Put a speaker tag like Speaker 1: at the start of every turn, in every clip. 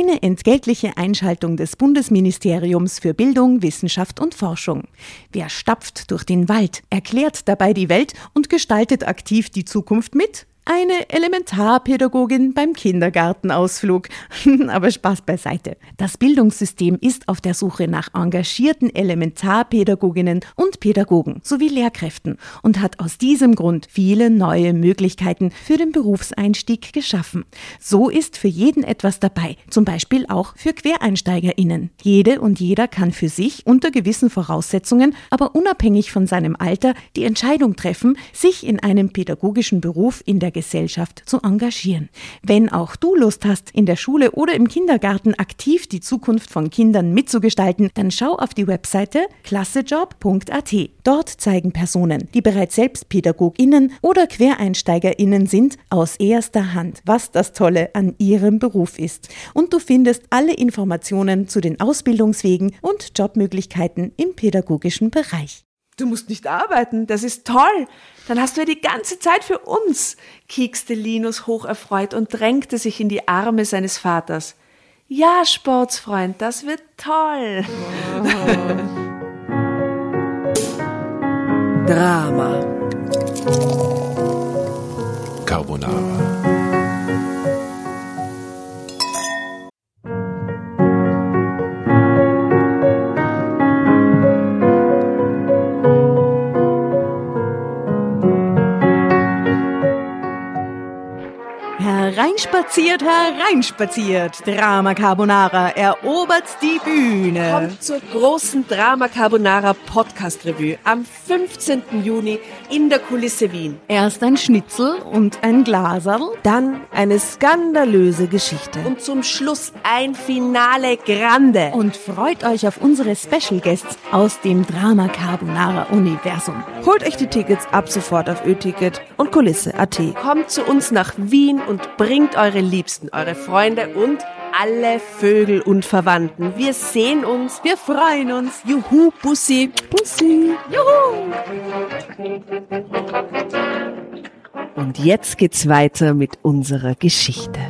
Speaker 1: Eine entgeltliche Einschaltung des Bundesministeriums für Bildung, Wissenschaft und Forschung. Wer stapft durch den Wald, erklärt dabei die Welt und gestaltet aktiv die Zukunft mit? Eine Elementarpädagogin beim Kindergartenausflug. Aber Spaß beiseite. Das Bildungssystem ist auf der Suche nach engagierten Elementarpädagoginnen und Pädagogen sowie Lehrkräften und hat aus diesem Grund viele neue Möglichkeiten für den Berufseinstieg geschaffen. So ist für jeden etwas dabei, zum Beispiel auch für QuereinsteigerInnen. Jede und jeder kann für sich unter gewissen Voraussetzungen, aber unabhängig von seinem Alter, die Entscheidung treffen, sich in einem pädagogischen Beruf in der Gesellschaft zu engagieren. Wenn auch du Lust hast, in der Schule oder im Kindergarten aktiv die Zukunft von Kindern mitzugestalten, dann schau auf die Webseite klassejob.at. Dort zeigen Personen, die bereits selbst PädagogInnen oder QuereinsteigerInnen sind, aus erster Hand, was das Tolle an ihrem Beruf ist. Und du findest alle Informationen zu den Ausbildungswegen und Jobmöglichkeiten im pädagogischen Bereich.
Speaker 2: Du musst nicht arbeiten, das ist toll. Dann hast du ja die ganze Zeit für uns, kiekste Linus hocherfreut und drängte sich in die Arme seines Vaters. Ja, Sportsfreund, das wird toll.
Speaker 3: Drama.
Speaker 4: Carbonara.
Speaker 1: Hereinspaziert, Drama Carbonara erobert die Bühne.
Speaker 2: Kommt zur großen Drama Carbonara Podcast Revue am 15. Juni in der Kulisse Wien.
Speaker 1: Erst ein Schnitzel und ein Glaserl,
Speaker 3: Dann eine skandalöse Geschichte.
Speaker 2: Und zum Schluss ein Finale Grande.
Speaker 1: und freut euch auf unsere Special Guests aus dem Drama Carbonara Universum.
Speaker 3: Holt euch die Tickets ab sofort auf Ö-Ticket und Kulisse.at.
Speaker 2: Kommt zu uns nach Wien und bringt eure Liebsten, eure Freunde und alle Vögel und Verwandten. Wir sehen uns.
Speaker 1: Wir freuen uns.
Speaker 2: Juhu, Bussi.
Speaker 3: Bussi.
Speaker 2: Und jetzt geht's weiter mit unserer Geschichte.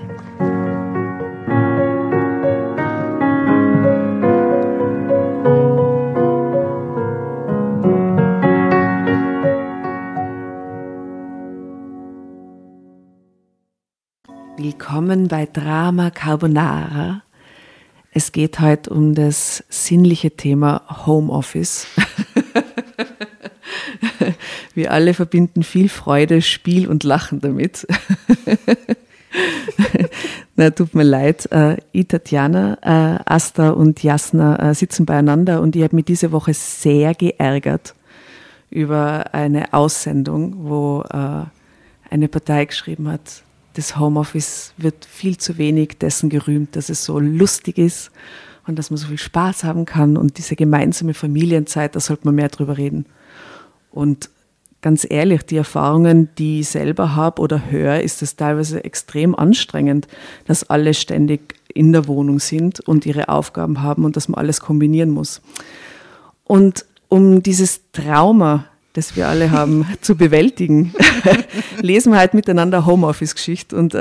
Speaker 2: Willkommen bei Drama Carbonara. Es geht heute um das sinnliche Thema Homeoffice. Wir alle verbinden viel Freude, Spiel und Lachen damit. Na, tut mir leid. Ich, Tatjana, Asta und Jasna sitzen beieinander und ich habe mich diese Woche sehr geärgert über eine Aussendung, wo eine Partei geschrieben hat, das Homeoffice wird viel zu wenig dessen gerühmt, dass es so lustig ist und dass man so viel Spaß haben kann und diese gemeinsame Familienzeit, da sollte man mehr drüber reden. Und ganz ehrlich, die Erfahrungen, die ich selber habe oder höre, ist es teilweise extrem anstrengend, dass alle ständig in der Wohnung sind und ihre Aufgaben haben und dass man alles kombinieren muss. Und um dieses Trauma, das wir alle haben, zu bewältigen, lesen wir halt miteinander Homeoffice-Geschichte und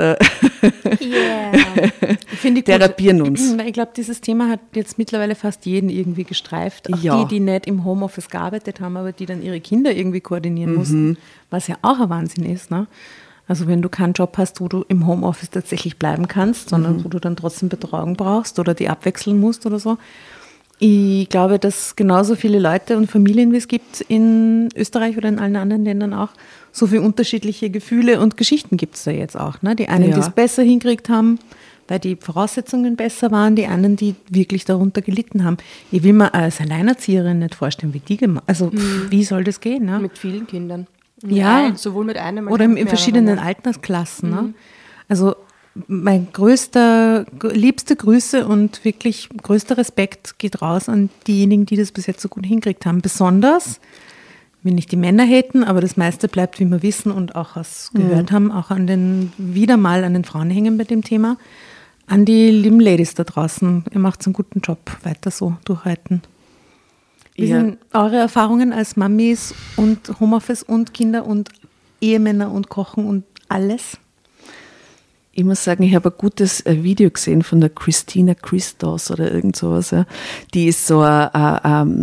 Speaker 2: therapieren uns.
Speaker 1: Ich glaube, dieses Thema hat jetzt mittlerweile fast jeden irgendwie gestreift. Auch
Speaker 2: Ja.
Speaker 1: die nicht im Homeoffice gearbeitet haben, aber die dann ihre Kinder irgendwie koordinieren mussten, was ja auch ein Wahnsinn ist. Ne? Also wenn du keinen Job hast, wo du im Homeoffice tatsächlich bleiben kannst, sondern wo du dann trotzdem Betreuung brauchst oder die abwechseln musst oder so. Ich glaube, dass genauso viele Leute und Familien, wie es gibt in Österreich oder in allen anderen Ländern auch, so viele unterschiedliche Gefühle und Geschichten gibt es da jetzt auch. Ne? Die einen,
Speaker 2: Ja.
Speaker 1: die es besser hingekriegt haben, weil die Voraussetzungen besser waren, die anderen, die wirklich darunter gelitten haben. Ich will mir als Alleinerzieherin nicht vorstellen, wie die gemacht. Also wie soll das gehen? Ne?
Speaker 5: Mit vielen Kindern.
Speaker 1: Ja.
Speaker 5: Sowohl mit einem als
Speaker 1: Oder
Speaker 5: auch
Speaker 1: in
Speaker 5: mit
Speaker 1: verschiedenen
Speaker 5: mehreren.
Speaker 1: Altersklassen. Ne? Also mein liebste Grüße und wirklich größter Respekt geht raus an diejenigen, die das bis jetzt so gut hingekriegt haben. Besonders, wenn nicht die Männer hätten, aber das meiste bleibt, wie wir wissen und auch gehört haben, auch wieder mal an den Frauen hängen bei dem Thema. An die lieben Ladies da draußen, ihr macht einen guten Job, weiter so durchhalten. Wie sind eure Erfahrungen als Mamis und Homeoffice und Kinder und Ehemänner und Kochen und alles?
Speaker 2: Ich muss sagen, ich habe ein gutes Video gesehen von der Christina Christos oder irgend sowas. Ja. Die ist so eine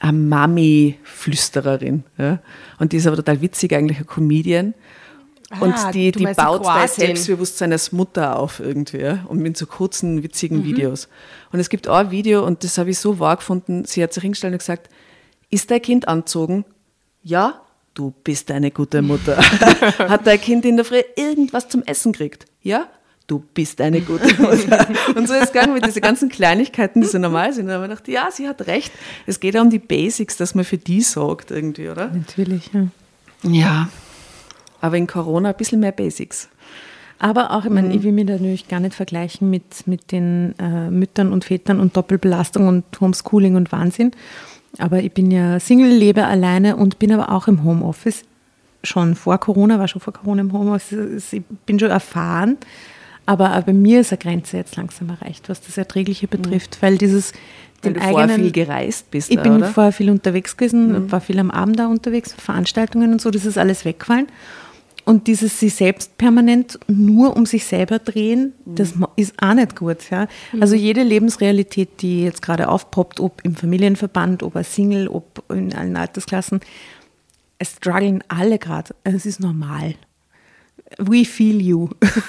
Speaker 2: Mami-Flüstererin. Ja. Und die ist aber total witzig, eigentlich eine Comedian. Und die baut das Selbstbewusstsein als Mutter auf irgendwie. Ja. Und mit so kurzen, witzigen Videos. Und es gibt auch ein Video, und das habe ich so wahr gefunden, sie hat sich hingestellt und gesagt, ist dein Kind angezogen? Ja, du bist eine gute Mutter. Hat dein Kind in der Früh irgendwas zum Essen gekriegt? Ja, du bist eine gute Mutter. Und so ist es gegangen mit diesen ganzen Kleinigkeiten, die so normal sind. Und dann habe ich gedacht, ja, sie hat recht. Es geht ja um die Basics, dass man für die sorgt irgendwie, oder?
Speaker 1: Natürlich, ja.
Speaker 2: Ja, aber in Corona ein bisschen mehr Basics.
Speaker 1: Aber auch, ich meine, ich will mich da natürlich gar nicht vergleichen mit den Müttern und Vätern und Doppelbelastung und Homeschooling und Wahnsinn. Aber ich bin ja Single, lebe alleine und bin aber auch im Homeoffice. War schon vor Corona im Homeoffice. Ich bin schon erfahren. Aber bei mir ist eine Grenze jetzt langsam erreicht, was das Erträgliche betrifft. Weil du
Speaker 2: vorher viel gereist bist.
Speaker 1: Ich bin vorher viel unterwegs gewesen, war viel am Abend da unterwegs, Veranstaltungen und so, das ist alles weggefallen. Und dieses sich selbst permanent nur um sich selber drehen, das ist auch nicht gut. Ja? Also jede Lebensrealität, die jetzt gerade aufpoppt, ob im Familienverband, ob als Single, ob in allen Altersklassen, es strugglen alle gerade. Es ist normal. We feel you.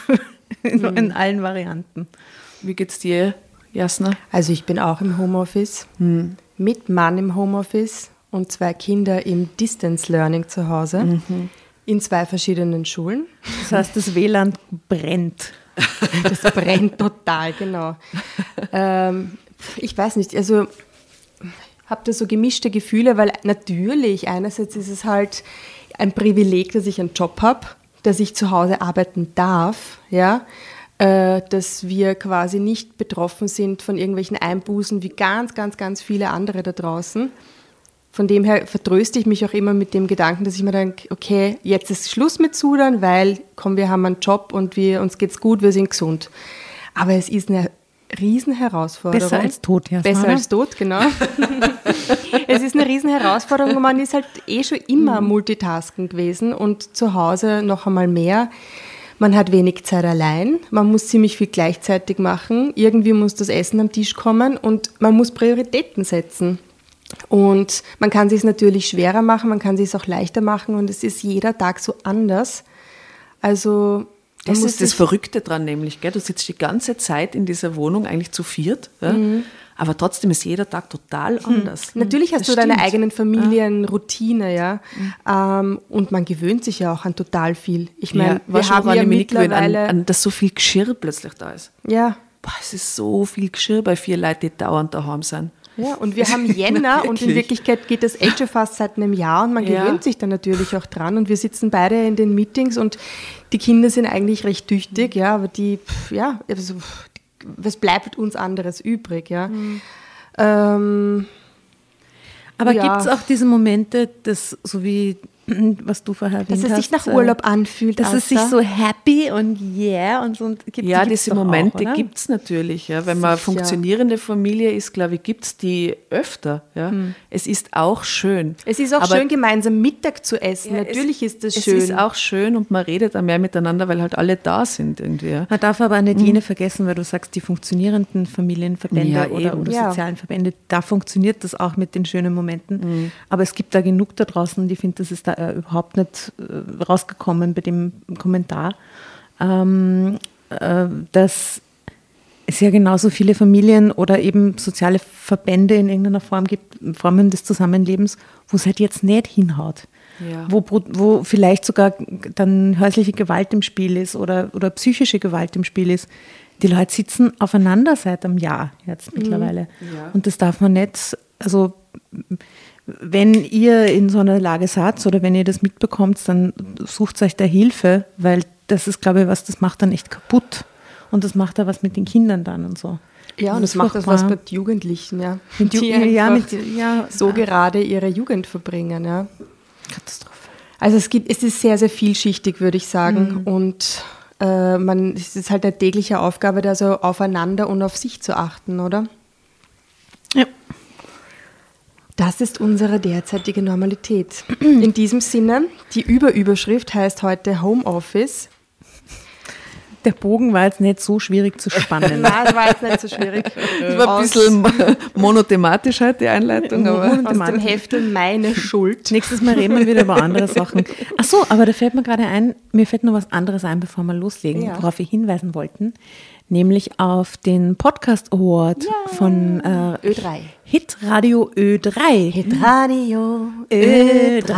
Speaker 1: In allen Varianten.
Speaker 2: Wie geht's dir, Jasna?
Speaker 5: Also ich bin auch im Homeoffice, mit Mann im Homeoffice und 2 Kinder im Distance Learning zu Hause, in 2 verschiedenen Schulen.
Speaker 1: Das heißt, das WLAN brennt.
Speaker 5: Das brennt total, genau. Ich weiß nicht, also habe da so gemischte Gefühle, weil natürlich einerseits ist es halt ein Privileg, dass ich einen Job habe, dass ich zu Hause arbeiten darf, ja, dass wir quasi nicht betroffen sind von irgendwelchen Einbußen wie ganz, ganz, ganz viele andere da draußen. Von dem her vertröste ich mich auch immer mit dem Gedanken, dass ich mir denke, okay, jetzt ist Schluss mit Zudern, weil, komm, wir haben einen Job und uns geht's gut, wir sind gesund. Aber es ist eine Riesenherausforderung.
Speaker 1: Besser als tot, ja.
Speaker 5: Besser als tot, genau. Es ist eine Riesenherausforderung. Man ist halt schon immer Multitasking gewesen und zu Hause noch einmal mehr. Man hat wenig Zeit allein. Man muss ziemlich viel gleichzeitig machen. Irgendwie muss das Essen am Tisch kommen und man muss Prioritäten setzen. Und man kann es sich natürlich schwerer machen, man kann es sich auch leichter machen und es ist jeder Tag so anders. Also
Speaker 2: das ist das Verrückte dran nämlich, gell? Du sitzt die ganze Zeit in dieser Wohnung eigentlich zu viert, ja? Aber trotzdem ist jeder Tag total anders.
Speaker 5: Natürlich hast du deine eigenen Familienroutine, ja. Und man gewöhnt sich ja auch an total viel. Ich meine, wir haben ja mittlerweile...
Speaker 2: An dass so viel Geschirr plötzlich da ist.
Speaker 5: Ja.
Speaker 2: Boah, es ist so viel Geschirr bei 4 Leuten, die dauernd daheim sind.
Speaker 5: Ja, und wir haben Jänner und in Wirklichkeit geht das echt schon fast seit einem Jahr und man gewöhnt sich dann natürlich auch dran und wir sitzen beide in den Meetings und die Kinder sind eigentlich recht tüchtig, ja, aber was bleibt uns anderes übrig, ja.
Speaker 1: Aber gibt es auch diese Momente, dass, so wie was du vorher erwähnt hast,
Speaker 5: dass es sich nach Urlaub anfühlt,
Speaker 1: dass es sich so happy und und so.
Speaker 2: Ja, diese Momente gibt es natürlich. Ja. Wenn man eine funktionierende Familie ist, glaube ich, gibt es die öfter. Ja. Es ist auch schön.
Speaker 5: Es ist auch schön, gemeinsam Mittag zu essen. Ja, natürlich ist das schön.
Speaker 2: Es ist auch schön und man redet auch mehr miteinander, weil halt alle da sind irgendwie. Ja.
Speaker 1: Man darf aber auch nicht jene vergessen, weil du sagst, die funktionierenden Familienverbände oder sozialen Verbände, da funktioniert das auch mit den schönen Momenten. Aber es gibt da genug da draußen, die finden, das ist da überhaupt nicht rausgekommen bei dem Kommentar, dass es ja genauso viele Familien oder eben soziale Verbände in irgendeiner Form gibt, Formen des Zusammenlebens, wo es halt jetzt nicht hinhaut. Ja. Wo vielleicht sogar dann häusliche Gewalt im Spiel ist oder psychische Gewalt im Spiel ist. Die Leute sitzen aufeinander seit einem Jahr jetzt mittlerweile. Ja. Und das darf man nicht, also wenn ihr in so einer Lage seid oder wenn ihr das mitbekommt, dann sucht euch da Hilfe, weil das ist, glaube ich, das macht dann echt kaputt. Und das macht da was mit den Kindern dann und so.
Speaker 5: Ja, und das macht das was mit Jugendlichen, ja. Gerade ihre Jugend verbringen, ja.
Speaker 1: Katastrophe.
Speaker 5: Also es ist sehr, sehr vielschichtig, würde ich sagen. Und es ist halt eine tägliche Aufgabe, da so aufeinander und auf sich zu achten, oder?
Speaker 1: Ja.
Speaker 5: Das ist unsere derzeitige Normalität. In diesem Sinne, die Überschrift heißt heute Homeoffice.
Speaker 1: Der Bogen war jetzt nicht so schwierig zu spannen.
Speaker 5: Nein, es war jetzt nicht so schwierig.
Speaker 2: Das war ein bisschen monothematisch halt, die Einleitung. Aber
Speaker 5: Aus dem Heftel Meine Schuld.
Speaker 1: Nächstes Mal reden wir wieder über andere Sachen. Ach so, aber da fällt mir gerade ein, mir fällt noch was anderes ein, bevor wir loslegen, worauf wir hinweisen wollten. Nämlich auf den Podcast Award von
Speaker 5: Ö3.
Speaker 1: Hitradio Ö3.
Speaker 5: Hitradio
Speaker 1: Ö3.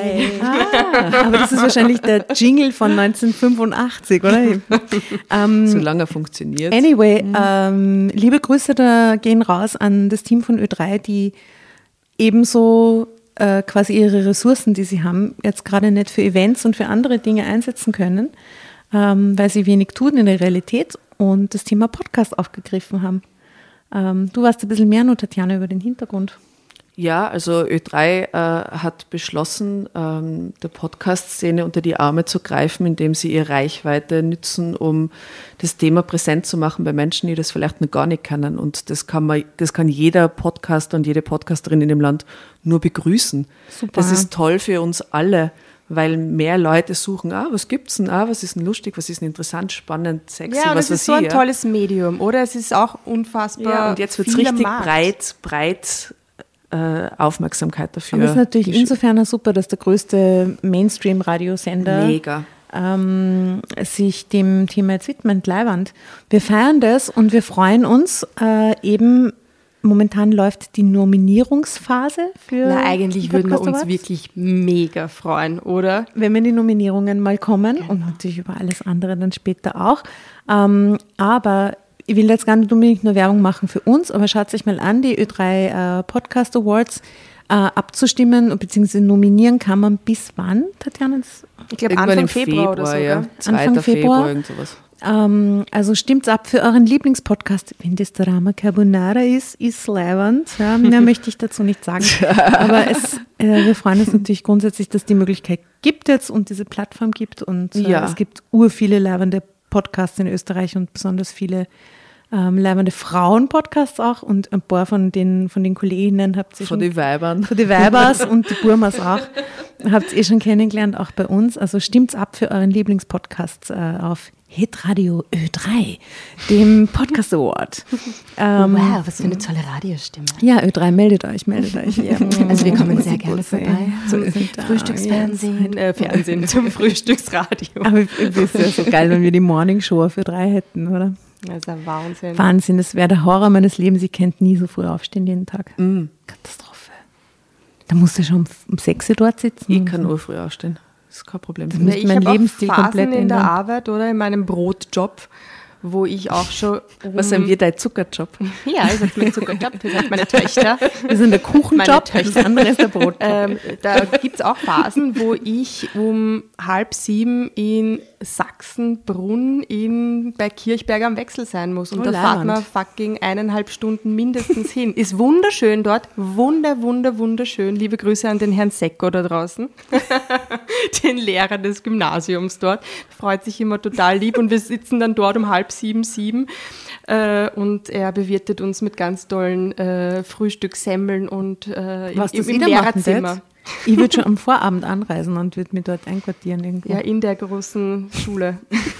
Speaker 1: Aber das ist wahrscheinlich der Jingle von 1985, oder?
Speaker 2: solange er funktioniert.
Speaker 1: Anyway, liebe Grüße da gehen raus an das Team von Ö3, die ebenso quasi ihre Ressourcen, die sie haben, jetzt gerade nicht für Events und für andere Dinge einsetzen können, weil sie wenig tun in der Realität und das Thema Podcast aufgegriffen haben. Du weißt ein bisschen mehr noch, Tatjana, über den Hintergrund.
Speaker 2: Ja, also Ö3 hat beschlossen, der Podcast-Szene unter die Arme zu greifen, indem sie ihre Reichweite nützen, um das Thema präsent zu machen bei Menschen, die das vielleicht noch gar nicht kennen. Und das kann jeder Podcaster und jede Podcasterin in dem Land nur begrüßen.
Speaker 1: Super.
Speaker 2: Das ist toll für uns alle, weil mehr Leute suchen, was gibt's denn, was ist denn lustig, was ist denn interessant, spannend, sexy,
Speaker 5: Ja, und
Speaker 2: was
Speaker 5: es ist so ein tolles Medium, oder? Es ist auch unfassbar.
Speaker 2: Ja, und jetzt wird es
Speaker 5: viel am
Speaker 2: richtig
Speaker 5: Markt.
Speaker 2: breit Aufmerksamkeit dafür.
Speaker 1: Aber es ist natürlich insofern auch super, dass der größte Mainstream-Radiosender
Speaker 2: Mega.
Speaker 1: sich dem Thema jetzt widmet, Leiwand. Wir feiern das und wir freuen uns eben. Momentan läuft die Nominierungsphase für
Speaker 5: Na, eigentlich würden wir
Speaker 1: Podcast
Speaker 5: uns
Speaker 1: Awards.
Speaker 5: wirklich mega freuen, oder?
Speaker 1: Wenn wir in die Nominierungen mal kommen und natürlich über alles andere dann später auch. Aber ich will jetzt gar nicht unbedingt nur Werbung machen für uns, aber schaut sich mal an, die Ö3 Podcast Awards abzustimmen bzw. nominieren kann man bis wann, Tatjana?
Speaker 5: Ich glaube
Speaker 2: Irgendwann
Speaker 5: Anfang
Speaker 2: im
Speaker 5: Februar oder so.
Speaker 2: ja.
Speaker 5: Gell?
Speaker 2: 2.
Speaker 1: Anfang Februar.
Speaker 2: irgend sowas.
Speaker 1: Also stimmt's ab für euren Lieblingspodcast. Wenn das Drama Carbonara ist leiwand. Ja, mehr möchte ich dazu nicht sagen. Aber wir freuen uns natürlich grundsätzlich, dass die Möglichkeit gibt jetzt und diese Plattform gibt. Und es gibt urviele leiwande Podcasts in Österreich und besonders viele leiwande Frauen-Podcasts auch. Und ein paar von den Kolleginnen habt ihr
Speaker 2: Von
Speaker 1: schon.
Speaker 2: den Weibern.
Speaker 1: Von den Weibers und die Burmas auch. Habt ihr schon kennengelernt, auch bei uns. Also stimmt's ab für euren Lieblingspodcast auf Hitradio Ö3, dem Podcast Award.
Speaker 5: Wow, was für eine tolle Radiostimme.
Speaker 1: Ja, Ö3, meldet euch. Ja.
Speaker 5: Also wir kommen sehr gerne vorbei zum
Speaker 1: sind da.
Speaker 5: Frühstücksfernsehen, Fernsehen, zum Frühstücksradio.
Speaker 1: Aber es ist ja so geil, wenn wir die Morning Show für 3 hätten, oder?
Speaker 5: Das ist ein Wahnsinn.
Speaker 1: Wahnsinn, das wäre der Horror meines Lebens. Ich könnte nie so früh aufstehen jeden Tag. Katastrophe. Da musst du schon um 6 Uhr dort sitzen.
Speaker 2: Ich kann früh aufstehen. Das ist kein Problem.
Speaker 1: Das müsste
Speaker 5: Ich
Speaker 1: mein
Speaker 5: habe auch
Speaker 1: Lebensstil
Speaker 5: Phasen
Speaker 1: komplett
Speaker 5: in der
Speaker 1: ändern.
Speaker 5: Arbeit oder in meinem Brotjob, wo ich auch schon
Speaker 2: Was sind wir, dein Zuckerjob?
Speaker 5: Ja, ich sage mein Zuckerjob, das sagt meine Töchter.
Speaker 1: Wir sind der Kuchenjob,
Speaker 5: Meine Töchter.
Speaker 1: das andere ist der Brot.
Speaker 5: Da gibt es auch Phasen, wo ich um 6:30 in Sachsenbrunn bei Kirchberg am Wechsel sein muss. Und
Speaker 1: Oh,
Speaker 5: da fahrt man
Speaker 1: Leiwand.
Speaker 5: fucking 1,5 Stunden mindestens hin. Ist wunderschön dort. Wunderschön. Liebe Grüße an den Herrn Secko da draußen. Den Lehrer des Gymnasiums dort. Freut sich immer total lieb. Und wir sitzen dann dort um 6:30, 7. Und er bewirtet uns mit ganz tollen Frühstückssemmeln und
Speaker 1: Was das
Speaker 5: im
Speaker 1: jeder machen
Speaker 5: Lehrerzimmer.
Speaker 1: wird? Ich würde schon am Vorabend anreisen und würde mich dort einquartieren irgendwo.
Speaker 5: Ja, in der großen Schule.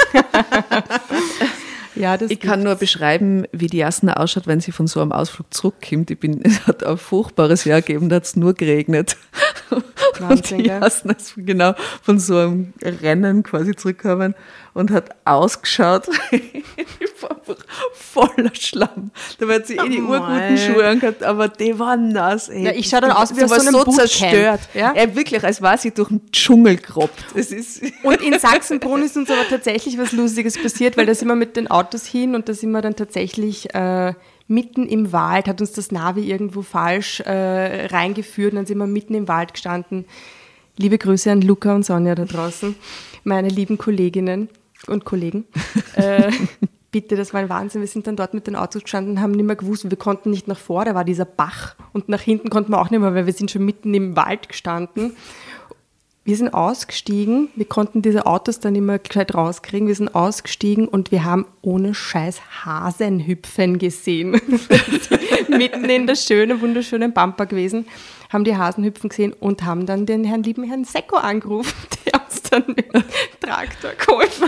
Speaker 5: Ja, das
Speaker 2: Ich kann nur beschreiben, wie die Jasna ausschaut, wenn sie von so einem Ausflug zurückkommt. Es hat ein furchtbares Jahr gegeben, da hat es nur geregnet.
Speaker 5: Wahnsinn,
Speaker 2: und die
Speaker 5: gell?
Speaker 2: Jasna ist genau von so einem Rennen quasi zurückgekommen und hat ausgeschaut. Ich war einfach voller Schlamm. Da hat sie die urguten Schuhe angehabt, aber die waren nass. Ey.
Speaker 5: Ja, ich schaue dann aus wie
Speaker 2: Sie
Speaker 5: aus
Speaker 2: war
Speaker 5: so einem Bootcamp,
Speaker 2: zerstört.
Speaker 5: ja?
Speaker 2: Wirklich, als war sie durch den Dschungel gerobbt. Es ist
Speaker 5: Und in Sachsenbrunn ist uns aber tatsächlich was Lustiges passiert, weil da sind wir mit den Autos hin und da sind wir dann tatsächlich mitten im Wald, hat uns das Navi irgendwo falsch reingeführt und dann sind wir mitten im Wald gestanden. Liebe Grüße an Luca und Sonja da draußen, meine lieben Kolleginnen und Kollegen. Bitte, das war ein Wahnsinn. Wir sind dann dort mit den Autos gestanden und haben nicht mehr gewusst, wir konnten nicht nach vor, da war dieser Bach und nach hinten konnten wir auch nicht mehr, weil wir sind schon mitten im Wald gestanden. Wir sind ausgestiegen, wir konnten diese Autos dann immer gescheit rauskriegen, wir sind ausgestiegen und wir haben ohne Scheiß Hasenhüpfen gesehen. Mitten in der schönen, wunderschönen Pampa gewesen, haben die Hasenhüpfen gesehen und haben dann den lieben Herrn Secko angerufen, der uns dann mit dem Traktor geholfen.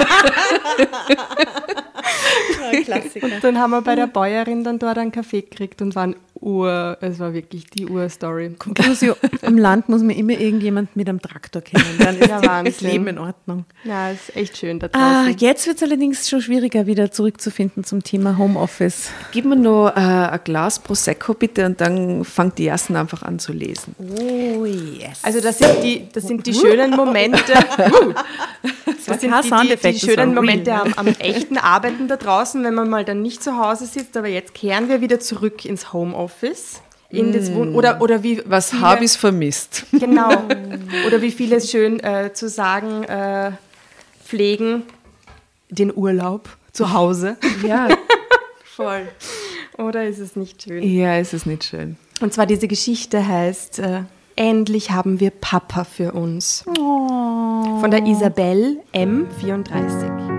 Speaker 1: Klassiker.
Speaker 5: Und dann haben wir bei der Bäuerin dann dort einen Kaffee gekriegt und waren es war wirklich die Urstory.
Speaker 1: Konklusion, am Land muss man immer irgendjemand mit einem Traktor kennen. Dann ist
Speaker 5: Ja,
Speaker 1: das
Speaker 5: Wahnsinn.
Speaker 1: Leben in Ordnung.
Speaker 5: Ja, ist echt schön da draußen.
Speaker 1: Jetzt wird es allerdings schon schwieriger, wieder zurückzufinden zum Thema Homeoffice.
Speaker 2: Gib mir noch ein Glas Prosecco bitte und dann fängt die Jassen einfach an zu lesen.
Speaker 1: Oh yes.
Speaker 5: Also das sind die schönen Momente. Das sind die schönen Momente am echten Arbeiten da draußen, wenn man mal dann nicht zu Hause sitzt. Aber jetzt kehren wir wieder zurück ins Homeoffice. In das oder wie
Speaker 2: Was
Speaker 5: viele-
Speaker 2: habe ich vermisst?
Speaker 5: Genau. Oder wie viele es schön zu sagen pflegen, den Urlaub zu Hause.
Speaker 2: Ja, voll.
Speaker 5: Oder ist es nicht schön?
Speaker 2: Ja, es ist nicht schön.
Speaker 5: Und zwar diese Geschichte heißt Endlich haben wir Papa für uns. Von der Isabel M34.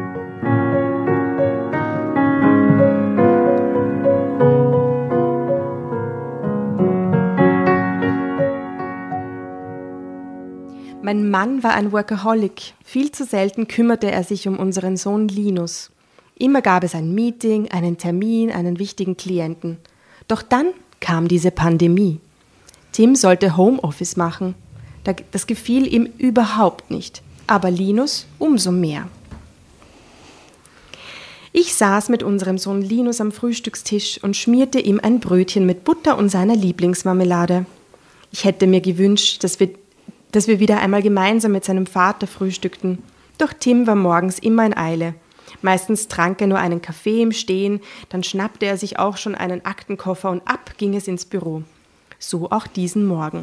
Speaker 5: Mein Mann war ein Workaholic. Viel zu selten kümmerte er sich um unseren Sohn Linus. Immer gab es ein Meeting, einen Termin, einen wichtigen Klienten. Doch dann kam diese Pandemie. Tim sollte Homeoffice machen. Das gefiel ihm überhaupt nicht. Aber Linus umso mehr. Ich saß mit unserem Sohn Linus am Frühstückstisch und schmierte ihm ein Brötchen mit Butter und seiner Lieblingsmarmelade. Ich hätte mir gewünscht, dass wir wieder einmal gemeinsam mit seinem Vater frühstückten. Doch Tim war morgens immer in Eile. Meistens trank er nur einen Kaffee im Stehen, dann schnappte er sich auch schon einen Aktenkoffer und ab ging es ins Büro. So auch diesen Morgen.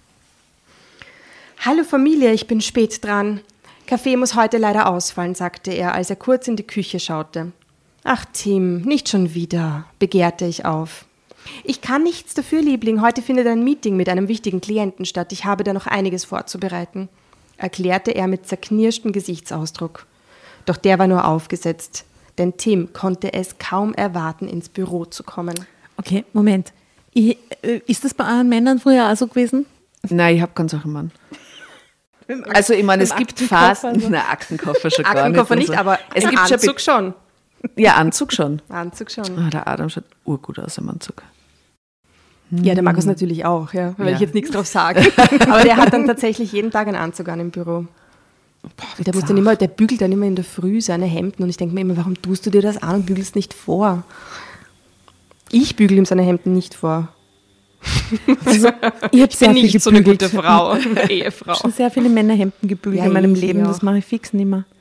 Speaker 5: »Hallo Familie, ich bin spät dran. Kaffee muss heute leider ausfallen«, sagte er, als er kurz in die Küche schaute. »Ach Tim, nicht schon wieder«, begehrte ich auf. »Ich kann nichts dafür, Liebling. Heute findet ein Meeting mit einem wichtigen Klienten statt. Ich habe da noch einiges vorzubereiten«, erklärte er mit zerknirschtem Gesichtsausdruck. Doch der war nur aufgesetzt, denn Tim konnte es kaum erwarten, ins Büro zu kommen.
Speaker 1: Okay, Moment. Ist das bei euren Männern früher auch so gewesen?
Speaker 2: Nein, ich habe keinen solchen Mann. Also ich meine, es gibt Phasen, nein, Aktenkoffer schon gar nicht.
Speaker 5: Aktenkoffer nicht, aber
Speaker 2: es
Speaker 5: im
Speaker 2: gibt
Speaker 5: Anzug schon.
Speaker 2: Ja, Anzug schon.
Speaker 5: Anzug schon.
Speaker 2: Ah, der Adam schaut urgut aus im Anzug.
Speaker 5: Ja, der Markus natürlich auch, ja, weil
Speaker 2: Ja.
Speaker 5: ich jetzt nichts drauf sage. Aber der hat dann tatsächlich jeden Tag einen Anzug an im Büro. Der bügelt dann immer in der Früh seine Hemden und ich denke mir immer, warum tust du dir das an und bügelst nicht vor? Ich bügel ihm seine Hemden nicht vor.
Speaker 1: Ich habe
Speaker 5: nicht so eine gute Frau, Ehefrau.
Speaker 1: schon sehr viele Männerhemden gebügelt
Speaker 5: Ja,
Speaker 1: in meinem
Speaker 5: ich
Speaker 1: Leben.
Speaker 5: auch.
Speaker 1: Das mache ich fix nicht mehr.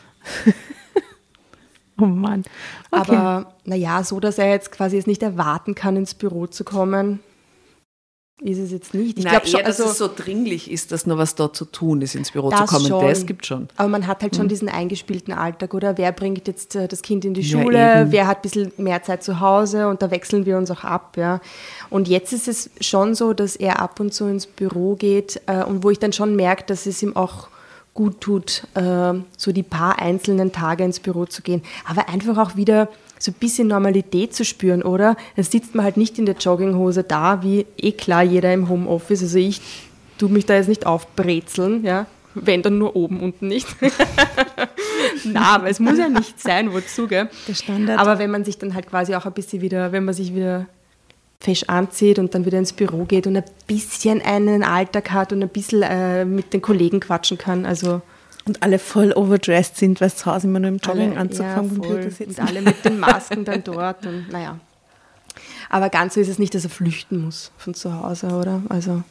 Speaker 1: Oh Mann. Okay.
Speaker 5: Aber naja, so, dass er jetzt quasi es nicht erwarten kann, ins Büro zu kommen, ist es jetzt nicht. Ich glaube schon,
Speaker 2: dass es so dringlich ist, dass noch was da zu tun ist, ins Büro zu
Speaker 5: das
Speaker 2: kommen.
Speaker 5: schon.
Speaker 2: Das gibt schon.
Speaker 5: Aber man hat halt schon diesen eingespielten Alltag, oder? Wer bringt jetzt das Kind in die
Speaker 2: Ja,
Speaker 5: Schule?
Speaker 2: eben.
Speaker 5: Wer hat ein bisschen mehr Zeit zu Hause? Und da wechseln wir uns auch ab, ja. Und jetzt ist es schon so, dass er ab und zu ins Büro geht und wo ich dann schon merke, dass es ihm auch gut tut, so die paar einzelnen Tage ins Büro zu gehen. Aber einfach auch wieder so ein bisschen Normalität zu spüren, oder? Dann sitzt man halt nicht in der Jogginghose da, wie klar jeder im Homeoffice. Also ich tue mich da jetzt nicht aufbrezeln, ja. Wenn dann nur oben, unten nicht. Na, aber es muss ja nicht sein, wozu, gell?
Speaker 1: Der Standard.
Speaker 5: Aber wenn man sich dann halt quasi auch ein bisschen wieder, wenn man sich wieder fesch anzieht und dann wieder ins Büro geht und ein bisschen einen Alltag hat und ein bisschen mit den Kollegen quatschen kann, also
Speaker 1: Und alle voll overdressed sind, weil zu Hause immer nur im
Speaker 5: alle-
Speaker 1: Jogginganzug
Speaker 5: ja,
Speaker 1: vom
Speaker 5: voll.
Speaker 1: Computer sitzen.
Speaker 5: Und alle mit den Masken dann dort und naja. Aber ganz so ist es nicht, dass er flüchten muss von zu Hause, oder? Also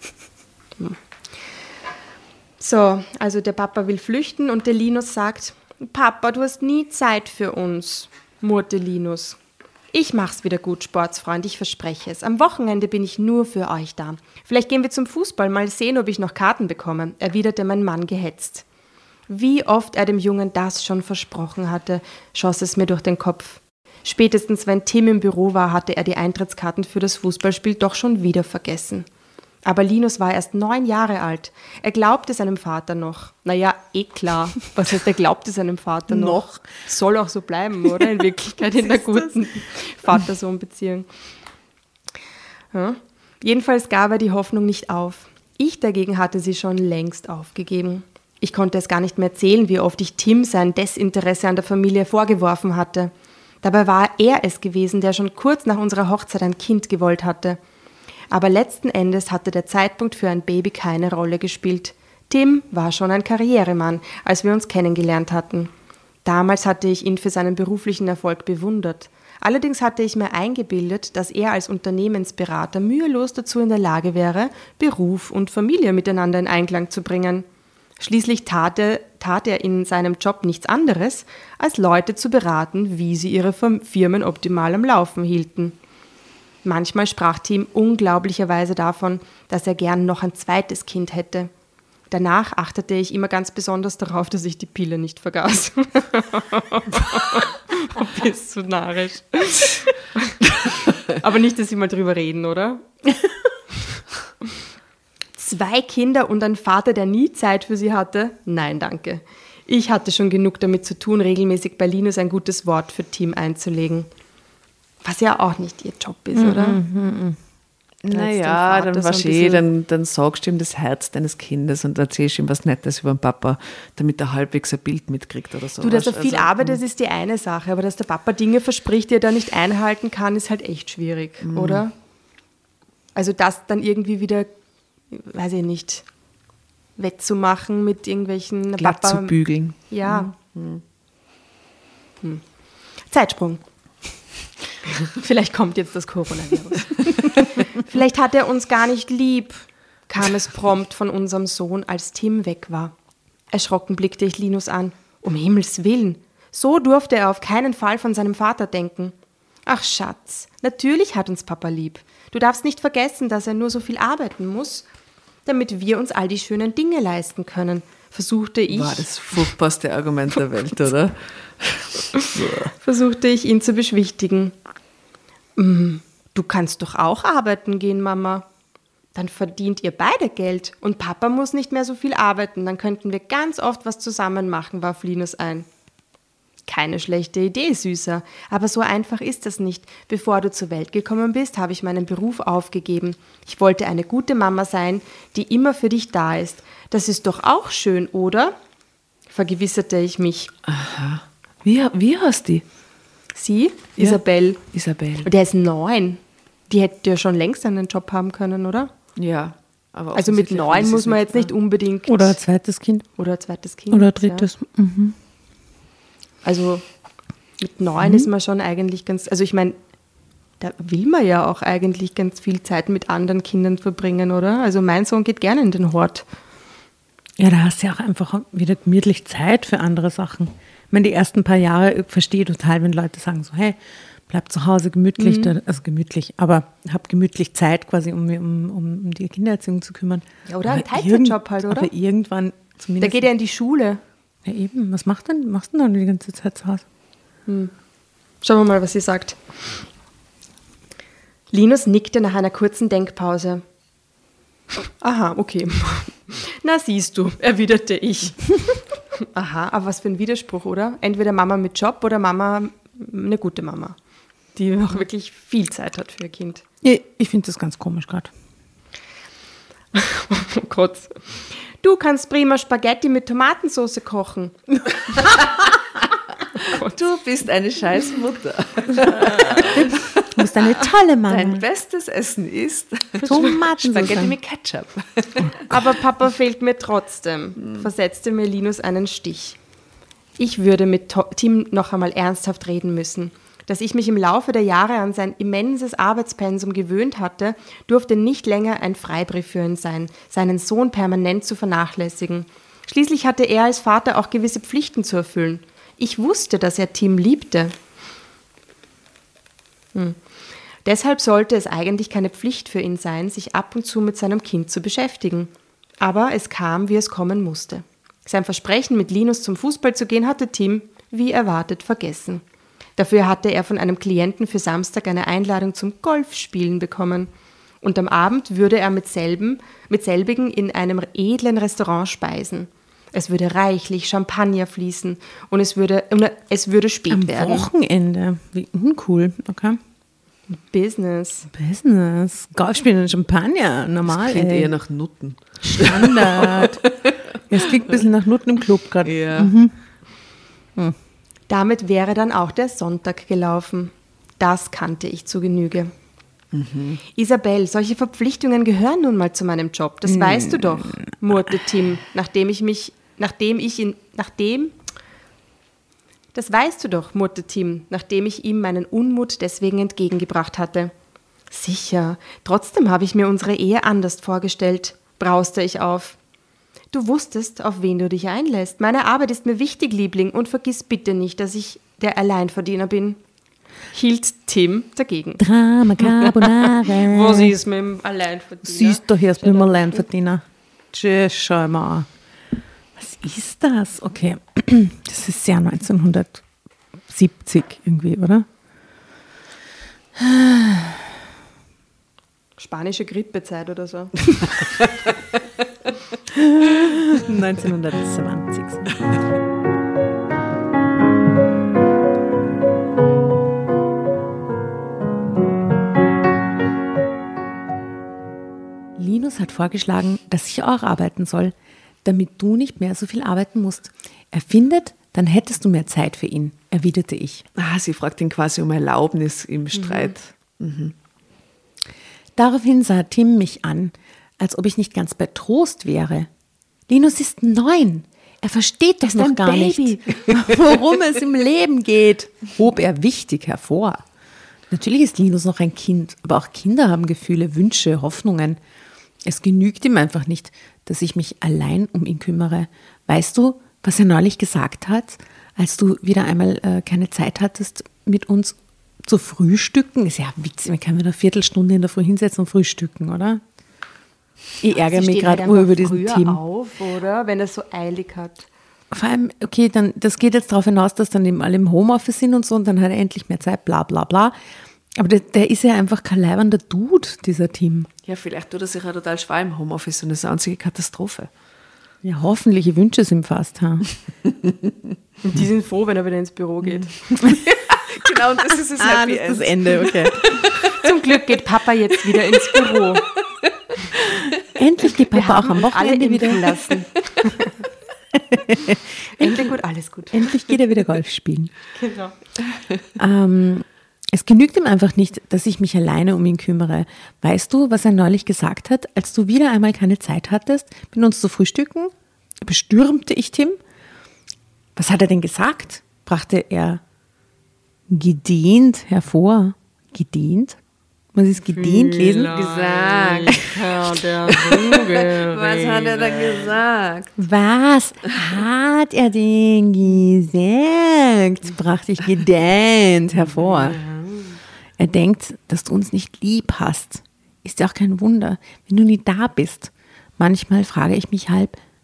Speaker 5: so, also der Papa will flüchten und der Linus sagt, Papa, du hast nie Zeit für uns, murrte Linus. Ich mach's wieder gut, Sportsfreund, ich verspreche es. Am Wochenende bin ich nur für euch da. Vielleicht gehen wir zum Fußball, mal sehen, ob ich noch Karten bekomme, erwiderte mein Mann gehetzt. Wie oft er dem Jungen das schon versprochen hatte, schoss es mir durch den Kopf. Spätestens wenn Tim im Büro war, hatte er die Eintrittskarten für das Fußballspiel doch schon wieder vergessen. Aber Linus war erst 9 Jahre alt. Er glaubte seinem Vater noch. Naja, klar. Was heißt, er glaubte seinem Vater noch? Soll auch so bleiben, oder? In Wirklichkeit in einer guten Vater-Sohn-Beziehung. Ja. Jedenfalls gab er die Hoffnung nicht auf. Ich dagegen hatte sie schon längst aufgegeben. Ich konnte es gar nicht mehr erzählen, wie oft ich Tim sein Desinteresse an der Familie vorgeworfen hatte. Dabei war er es gewesen, der schon kurz nach unserer Hochzeit ein Kind gewollt hatte. Aber letzten Endes hatte der Zeitpunkt für ein Baby keine Rolle gespielt. Tim war schon ein Karrieremann, als wir uns kennengelernt hatten. Damals hatte ich ihn für seinen beruflichen Erfolg bewundert. Allerdings hatte ich mir eingebildet, dass er als Unternehmensberater mühelos dazu in der Lage wäre, Beruf und Familie miteinander in Einklang zu bringen. Schließlich tat er in seinem Job nichts anderes, als Leute zu beraten, wie sie ihre Firmen optimal am Laufen hielten. Manchmal sprach Tim unglaublicherweise davon, dass er gern noch ein zweites Kind hätte. Danach achtete ich immer ganz besonders darauf, dass ich die Pille nicht vergaß. Bist du narrisch. Aber nicht, dass Sie mal drüber reden, oder? 2 Kinder und ein Vater, der nie Zeit für sie hatte? Nein, danke. Ich hatte schon genug damit zu tun, regelmäßig bei Linus ein gutes Wort für Tim einzulegen. Was ja auch nicht ihr Job ist, oder?
Speaker 2: Naja, dann war schön, dann sagst du ihm das Herz deines Kindes und erzählst ihm was Nettes über den Papa, damit er halbwegs ein Bild mitkriegt oder so.
Speaker 5: Du, dass er viel arbeitet, ist die eine Sache, aber dass der Papa Dinge verspricht, die er da nicht einhalten kann, ist halt echt schwierig, oder? Also das dann irgendwie wieder, weiß ich nicht, wettzumachen mit irgendwelchen
Speaker 2: glatt
Speaker 5: Papa...
Speaker 2: zu bügeln.
Speaker 5: Ja. Zeitsprung. Vielleicht kommt jetzt das Coronavirus. Vielleicht hat er uns gar nicht lieb, kam es prompt von unserem Sohn, als Tim weg war. Erschrocken blickte ich Linus an. Um Himmels Willen, so durfte er auf keinen Fall von seinem Vater denken. Ach Schatz, natürlich hat uns Papa lieb. Du darfst nicht vergessen, dass er nur so viel arbeiten muss, damit wir uns all die schönen Dinge leisten können, versuchte ich.
Speaker 2: War das furchtbarste Argument der Welt, oder?
Speaker 5: Versuchte ich, ihn zu beschwichtigen. Du kannst doch auch arbeiten gehen, Mama. Dann verdient ihr beide Geld und Papa muss nicht mehr so viel arbeiten. Dann könnten wir ganz oft was zusammen machen, warf Linus ein. Keine schlechte Idee, Süßer. Aber so einfach ist das nicht. Bevor du zur Welt gekommen bist, habe ich meinen Beruf aufgegeben. Ich wollte eine gute Mama sein, die immer für dich da ist. Das ist doch auch schön, oder? Vergewisserte ich mich.
Speaker 2: Aha. Wie heißt die?
Speaker 5: Sie?
Speaker 2: Ja.
Speaker 5: Isabel.
Speaker 2: Isabel.
Speaker 5: Der ist 9. Die hätte ja schon längst einen Job haben können, oder?
Speaker 2: Ja. Aber
Speaker 5: also mit 9 muss man jetzt nicht unbedingt...
Speaker 1: Oder ein zweites Kind.
Speaker 5: Oder ein zweites Kind.
Speaker 1: Oder ein drittes. Ja. Mhm.
Speaker 5: Also mit 9 ist man schon eigentlich ganz... Also ich meine, da will man ja auch eigentlich ganz viel Zeit mit anderen Kindern verbringen, oder? Also mein Sohn geht gerne in den Hort.
Speaker 1: Ja, da hast du ja auch einfach wieder gemütlich Zeit für andere Sachen. Ich meine, die ersten paar Jahre, ich verstehe total, wenn Leute sagen so, hey, bleib zu Hause gemütlich, also gemütlich, aber hab gemütlich Zeit quasi, um die Kindererziehung zu kümmern.
Speaker 5: Ja, oder ein Teilzeitjob halt, oder?
Speaker 1: Aber irgendwann zumindest...
Speaker 5: Da geht er in die Schule.
Speaker 1: Ja eben, was machst du denn dann die ganze Zeit zu Hause?
Speaker 5: Schauen wir mal, was sie sagt. Linus nickte nach einer kurzen Denkpause. Aha, okay. Na siehst du, erwiderte ich. Aha, aber was für ein Widerspruch, oder? Entweder Mama mit Job oder Mama, eine gute Mama, die auch wirklich viel Zeit hat für ihr Kind.
Speaker 1: Ich finde das ganz komisch gerade.
Speaker 5: Oh Gott. Du kannst prima Spaghetti mit Tomatensauce kochen.
Speaker 2: Oh, du bist eine scheiß Mutter.
Speaker 1: Du bist eine tolle Mama.
Speaker 2: Dein bestes Essen ist
Speaker 1: Tomatensauce
Speaker 2: mit Ketchup.
Speaker 5: Aber Papa fehlt mir trotzdem, versetzte mir Linus einen Stich. Ich würde mit Tim noch einmal ernsthaft reden müssen. Dass ich mich im Laufe der Jahre an sein immenses Arbeitspensum gewöhnt hatte, durfte nicht länger ein Freibrief für ihn sein, seinen Sohn permanent zu vernachlässigen. Schließlich hatte er als Vater auch gewisse Pflichten zu erfüllen. Ich wusste, dass er Tim liebte. Deshalb sollte es eigentlich keine Pflicht für ihn sein, sich ab und zu mit seinem Kind zu beschäftigen. Aber es kam, wie es kommen musste. Sein Versprechen, mit Linus zum Fußball zu gehen, hatte Tim, wie erwartet, vergessen. Dafür hatte er von einem Klienten für Samstag eine Einladung zum Golfspielen bekommen. Und am Abend würde er mit selbigen in einem edlen Restaurant speisen. Es würde reichlich Champagner fließen und es würde spät werden.
Speaker 1: Am Wochenende. Wie uncool. Okay.
Speaker 5: Business.
Speaker 1: Golfspielen und Champagner. Normal.
Speaker 2: Das klingt eher nach Nutten.
Speaker 1: Standard. Es klingt ein bisschen nach Nutten im Club gerade.
Speaker 2: Ja.
Speaker 5: Damit wäre dann auch der Sonntag gelaufen. Das kannte ich zu Genüge. Isabel, solche Verpflichtungen gehören nun mal zu meinem Job. Das weißt du doch, murrte Tim, Das weißt du doch, murrte Tim, nachdem ich ihm meinen Unmut deswegen entgegengebracht hatte. Sicher, trotzdem habe ich mir unsere Ehe anders vorgestellt, brauste ich auf. Du wusstest, auf wen du dich einlässt. Meine Arbeit ist mir wichtig, Liebling, und vergiss bitte nicht, dass ich der Alleinverdiener bin. Hielt Tim dagegen.
Speaker 1: Drama Carbonara.
Speaker 5: Was ist mit dem Alleinverdiener?
Speaker 1: Siehst du, hier ist mit dem Alleinverdiener. Tschüss, schau mal an. Was ist das? Okay, das ist sehr 1970 irgendwie, oder?
Speaker 5: Spanische Grippezeit oder so.
Speaker 1: 1920. Linus hat vorgeschlagen, dass ich auch arbeiten soll, damit du nicht mehr so viel arbeiten musst. Er findet, dann hättest du mehr Zeit für ihn, erwiderte ich.
Speaker 2: Sie fragt ihn quasi um Erlaubnis im Streit.
Speaker 1: Daraufhin sah Tim mich an, als ob ich nicht ganz bei Trost wäre. Linus ist 9. Er versteht doch noch gar nicht, worum es im Leben geht, hob er wichtig hervor. Natürlich ist Linus noch ein Kind, aber auch Kinder haben Gefühle, Wünsche, Hoffnungen. Es genügt ihm einfach nicht, dass ich mich allein um ihn kümmere. Weißt du, was er neulich gesagt hat, als du wieder einmal keine Zeit hattest, mit uns zu frühstücken? Ist ja witzig, man kann wieder eine Viertelstunde in der Früh hinsetzen und frühstücken, oder? Ich ärgere mich gerade über diesen Thema.
Speaker 5: Auf, oder? Wenn er es so eilig hat.
Speaker 1: Vor allem, okay, dann, das geht jetzt darauf hinaus, dass dann eben alle im Homeoffice sind und so und dann hat er endlich mehr Zeit, bla bla bla. Aber der ist ja einfach kein leibender Dude, dieser Tim.
Speaker 2: Ja, vielleicht tut er sich ja total schwer im Homeoffice und das ist eine einzige Katastrophe.
Speaker 1: Ja, hoffentlich, ich wünsche es ihm fast. Ha?
Speaker 5: Und die sind froh, wenn er wieder ins Büro geht.
Speaker 2: Genau, und das ist das Happy
Speaker 1: das ist das Ende, okay.
Speaker 5: Zum Glück geht Papa jetzt wieder ins Büro.
Speaker 1: Endlich geht Papa auch am
Speaker 5: Alle
Speaker 1: Wochenende wieder.
Speaker 5: lassen. Endlich gut, alles gut.
Speaker 1: Endlich geht er wieder Golf spielen.
Speaker 5: Genau.
Speaker 1: Es genügt ihm einfach nicht, dass ich mich alleine um ihn kümmere. Weißt du, was er neulich gesagt hat, als du wieder einmal keine Zeit hattest, mit uns zu frühstücken? Bestürmte ich Tim. Was hat er denn gesagt? Brachte er gedehnt hervor. Gedehnt? Muss ich es gedehnt lesen?
Speaker 2: Gesagt. Was hat er da gesagt?
Speaker 1: Was hat er denn gesagt? Brachte ich gedehnt hervor. Er denkt, dass du uns nicht lieb hast. Ist ja auch kein Wunder, wenn du nie da bist. Manchmal frage ich mich,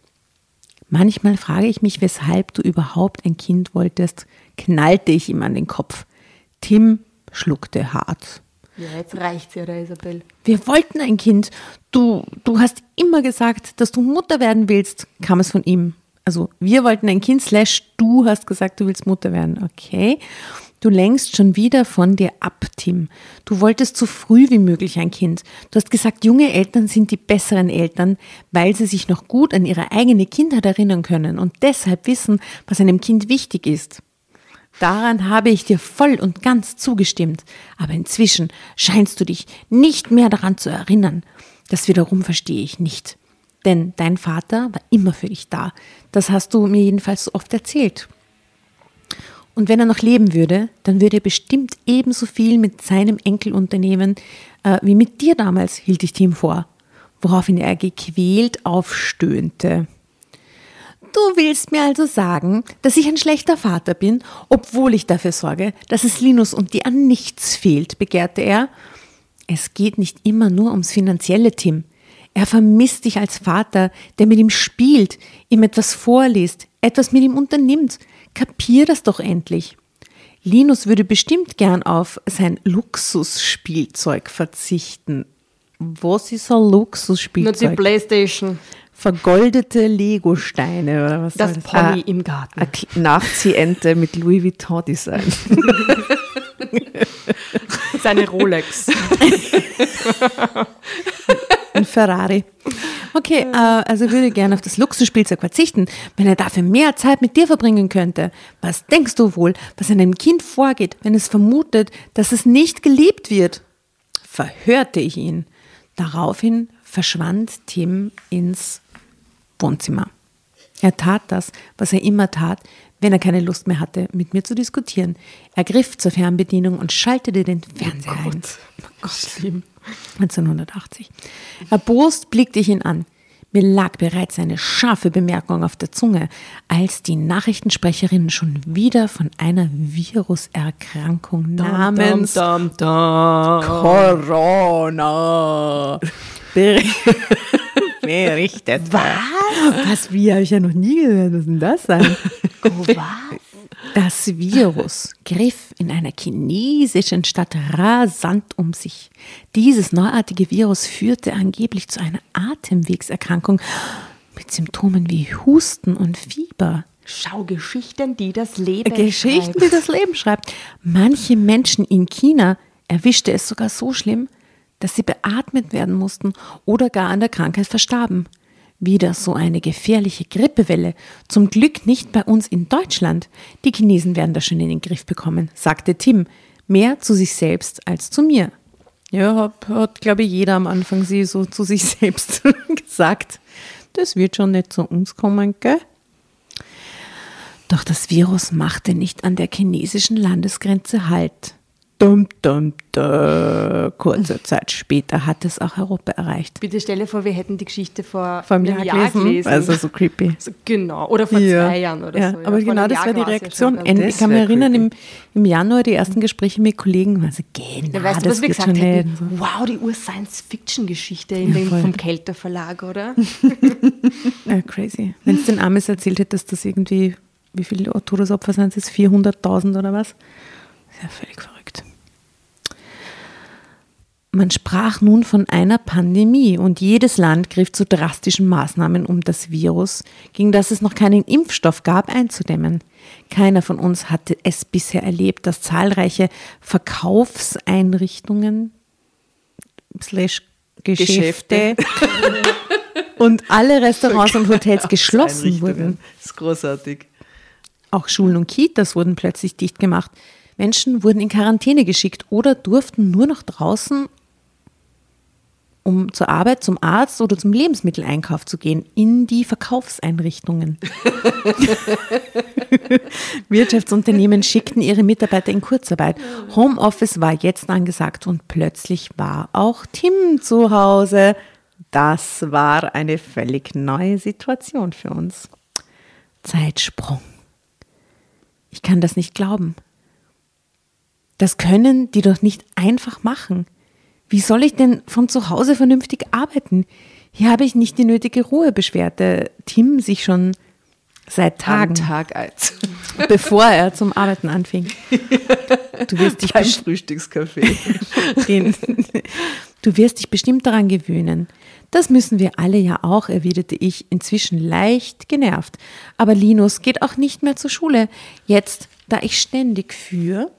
Speaker 1: weshalb du überhaupt ein Kind wolltest, knallte ich ihm an den Kopf. Tim schluckte hart.
Speaker 5: Ja, jetzt reicht's ja, der Isabel.
Speaker 1: Wir wollten ein Kind. Du hast immer gesagt, dass du Mutter werden willst, kam es von ihm. Also wir wollten ein Kind, / du hast gesagt, du willst Mutter werden. Okay. Du lenkst schon wieder von dir ab, Tim. Du wolltest so früh wie möglich ein Kind. Du hast gesagt, junge Eltern sind die besseren Eltern, weil sie sich noch gut an ihre eigene Kindheit erinnern können und deshalb wissen, was einem Kind wichtig ist. Daran habe ich dir voll und ganz zugestimmt. Aber inzwischen scheinst du dich nicht mehr daran zu erinnern. Das wiederum verstehe ich nicht. Denn dein Vater war immer für dich da. Das hast du mir jedenfalls so oft erzählt. Und wenn er noch leben würde, dann würde er bestimmt ebenso viel mit seinem Enkel unternehmen, wie mit dir damals, hielt ich Tim vor. Woraufhin er gequält aufstöhnte. Du willst mir also sagen, dass ich ein schlechter Vater bin, obwohl ich dafür sorge, dass es Linus und dir an nichts fehlt, begehrte er. Es geht nicht immer nur ums Finanzielle, Tim. Er vermisst dich als Vater, der mit ihm spielt, ihm etwas vorliest, etwas mit ihm unternimmt. Kapier das doch endlich. Linus würde bestimmt gern auf sein Luxusspielzeug verzichten. Was ist ein Luxusspielzeug?
Speaker 5: Nur die Playstation.
Speaker 1: Vergoldete Legosteine oder was
Speaker 5: Das
Speaker 1: soll
Speaker 5: Pony im Garten.
Speaker 2: Eine Nachziehente mit Louis Vuitton-Design.
Speaker 5: Seine Rolex.
Speaker 1: Ein Ferrari. Okay, also würde gerne auf das Luxusspielzeug verzichten, wenn er dafür mehr Zeit mit dir verbringen könnte. Was denkst du wohl, was einem Kind vorgeht, wenn es vermutet, dass es nicht geliebt wird? Verhörte ich ihn. Daraufhin verschwand Tim ins Wohnzimmer. Er tat das, was er immer tat, wenn er keine Lust mehr hatte, mit mir zu diskutieren. Er griff zur Fernbedienung und schaltete den Fernseher ein.
Speaker 5: Oh Gott, schlimm.
Speaker 1: 1980. Erbost blickte ich ihn an. Mir lag bereits eine scharfe Bemerkung auf der Zunge, als die Nachrichtensprecherin schon wieder von einer Viruserkrankung namens Corona berichtet. Was? Wie? Habe ich ja noch nie gehört. Was denn das sein? Das Virus griff in einer chinesischen Stadt rasant um sich. Dieses neuartige Virus führte angeblich zu einer Atemwegserkrankung mit Symptomen wie Husten und Fieber.
Speaker 5: Schau, Geschichten, die das Leben
Speaker 1: Geschichten,
Speaker 5: schreibt.
Speaker 1: die das Leben schreibt. Manche Menschen in China erwischte es sogar so schlimm, dass sie beatmet werden mussten oder gar an der Krankheit verstarben. Wieder so eine gefährliche Grippewelle. Zum Glück nicht bei uns in Deutschland. Die Chinesen werden das schon in den Griff bekommen, sagte Tim. Mehr zu sich selbst als zu mir. Ja, hat glaube ich, jeder am Anfang sie so zu sich selbst gesagt. Das wird schon nicht zu uns kommen, gell? Doch das Virus machte nicht an der chinesischen Landesgrenze Halt. Kurze Zeit später hat es auch Europa erreicht.
Speaker 5: Bitte stelle vor, wir hätten die Geschichte vor
Speaker 1: einem Jahr gelesen. Also so creepy.
Speaker 5: Genau, oder vor 2 Jahren oder so.
Speaker 1: Aber genau das war die Reaktion. Ich kann mich erinnern, im Januar die ersten Gespräche mit Kollegen waren so,
Speaker 5: weißt du, was wir gesagt hätten? So. Wow, die Ur-Science-Fiction-Geschichte vom Kelter Verlag, oder?
Speaker 1: Ja, crazy. Wenn es den Amis erzählt hätte, dass das irgendwie, wie viele Todesopfer sind es? 400.000 oder was? Das ist ja völlig verrückt. Man sprach nun von einer Pandemie und jedes Land griff zu drastischen Maßnahmen, um das Virus, gegen das es noch keinen Impfstoff gab, einzudämmen. Keiner von uns hatte es bisher erlebt, dass zahlreiche Verkaufseinrichtungen / Geschäfte und alle Restaurants und Hotels geschlossen wurden.
Speaker 2: Das ist großartig.
Speaker 1: Auch Schulen und Kitas wurden plötzlich dicht gemacht. Menschen wurden in Quarantäne geschickt oder durften nur noch draußen, um zur Arbeit, zum Arzt oder zum Lebensmitteleinkauf zu gehen, in die Verkaufseinrichtungen. Wirtschaftsunternehmen schickten ihre Mitarbeiter in Kurzarbeit. Homeoffice war jetzt angesagt und plötzlich war auch Tim zu Hause. Das war eine völlig neue Situation für uns. Zeitsprung. Ich kann das nicht glauben. Das können die doch nicht einfach machen. Wie soll ich denn von zu Hause vernünftig arbeiten? Hier habe ich nicht die nötige Ruhe, beschwerte Tim sich schon seit Tagen.
Speaker 2: Am Tag 1.
Speaker 1: Bevor er zum Arbeiten anfing. Du wirst dich
Speaker 2: Frühstückskaffee.
Speaker 1: Du wirst dich bestimmt daran gewöhnen. Das müssen wir alle ja auch, erwiderte ich, inzwischen leicht genervt. Aber Linus geht auch nicht mehr zur Schule. Jetzt, da ich ständig für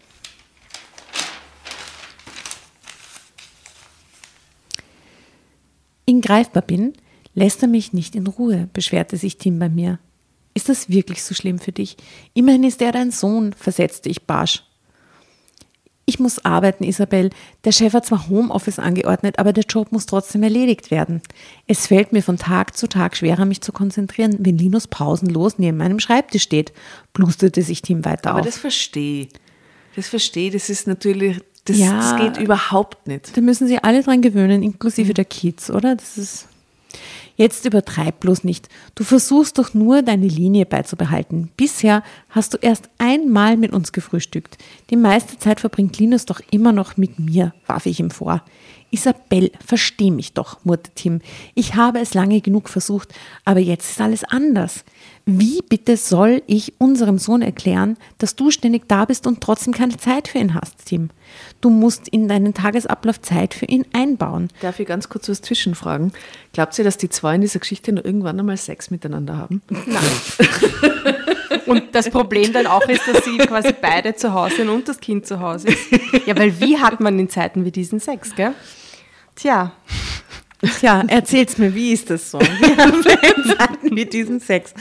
Speaker 1: greifbar bin, lässt er mich nicht in Ruhe, beschwerte sich Tim bei mir. Ist das wirklich so schlimm für dich? Immerhin ist er dein Sohn, versetzte ich barsch. Ich muss arbeiten, Isabel. Der Chef hat zwar Homeoffice angeordnet, aber der Job muss trotzdem erledigt werden. Es fällt mir von Tag zu Tag schwerer, mich zu konzentrieren, wenn Linus pausenlos neben meinem Schreibtisch steht, blusterte sich Tim weiter auf.
Speaker 2: Aber das verstehe ich. Das ist natürlich... Das geht überhaupt nicht.
Speaker 1: Da müssen sich alle dran gewöhnen, inklusive der Kids, oder? Das ist. Jetzt übertreib bloß nicht. Du versuchst doch nur, deine Linie beizubehalten. Bisher hast du erst einmal mit uns gefrühstückt. Die meiste Zeit verbringt Linus doch immer noch mit mir, warf ich ihm vor. Isabel, versteh mich doch, murrte Tim. Ich habe es lange genug versucht, aber jetzt ist alles anders. Wie bitte soll ich unserem Sohn erklären, dass du ständig da bist und trotzdem keine Zeit für ihn hast, Tim? Du musst in deinen Tagesablauf Zeit für ihn einbauen.
Speaker 2: Darf ich ganz kurz was zwischenfragen? Glaubt ihr, dass die zwei in dieser Geschichte noch irgendwann einmal Sex miteinander haben?
Speaker 5: Nein. Und das Problem dann auch ist, dass sie quasi beide zu Hause sind und das Kind zu Hause ist. Ja, weil wie hat man in Zeiten wie diesen Sex, gell? Tja.
Speaker 1: Tja, erzähl's mir, wie ist das so? Wie hatten wir diesen Sex?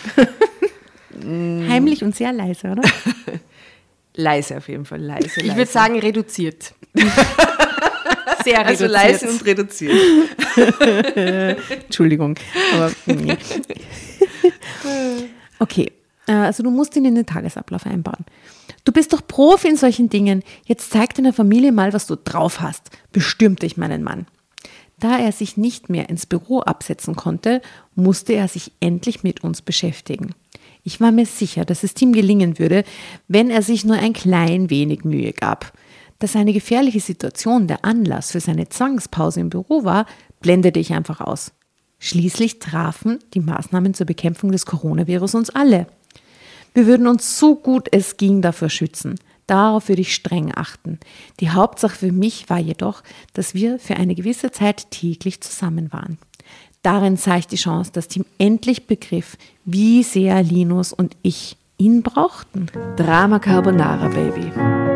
Speaker 1: Heimlich und sehr leise, oder?
Speaker 2: Leise auf jeden Fall, leise.
Speaker 5: Ich würde sagen, reduziert. Sehr reduziert.
Speaker 2: Also leise und reduziert.
Speaker 1: Entschuldigung. Aber, nee. Okay, also du musst ihn in den Tagesablauf einbauen. Du bist doch Profi in solchen Dingen. Jetzt zeig deiner Familie mal, was du drauf hast, bestürmte ich meinen Mann. Da er sich nicht mehr ins Büro absetzen konnte, musste er sich endlich mit uns beschäftigen. Ich war mir sicher, dass es Tim gelingen würde, wenn er sich nur ein klein wenig Mühe gab. Dass eine gefährliche Situation der Anlass für seine Zwangspause im Büro war, blendete ich einfach aus. Schließlich trafen die Maßnahmen zur Bekämpfung des Coronavirus uns alle. Wir würden uns so gut es ging davor schützen. Darauf würde ich streng achten. Die Hauptsache für mich war jedoch, dass wir für eine gewisse Zeit täglich zusammen waren. Darin sah ich die Chance, dass Tim endlich begriff, wie sehr Linus und ich ihn brauchten.
Speaker 2: Drama Carbonara, Baby.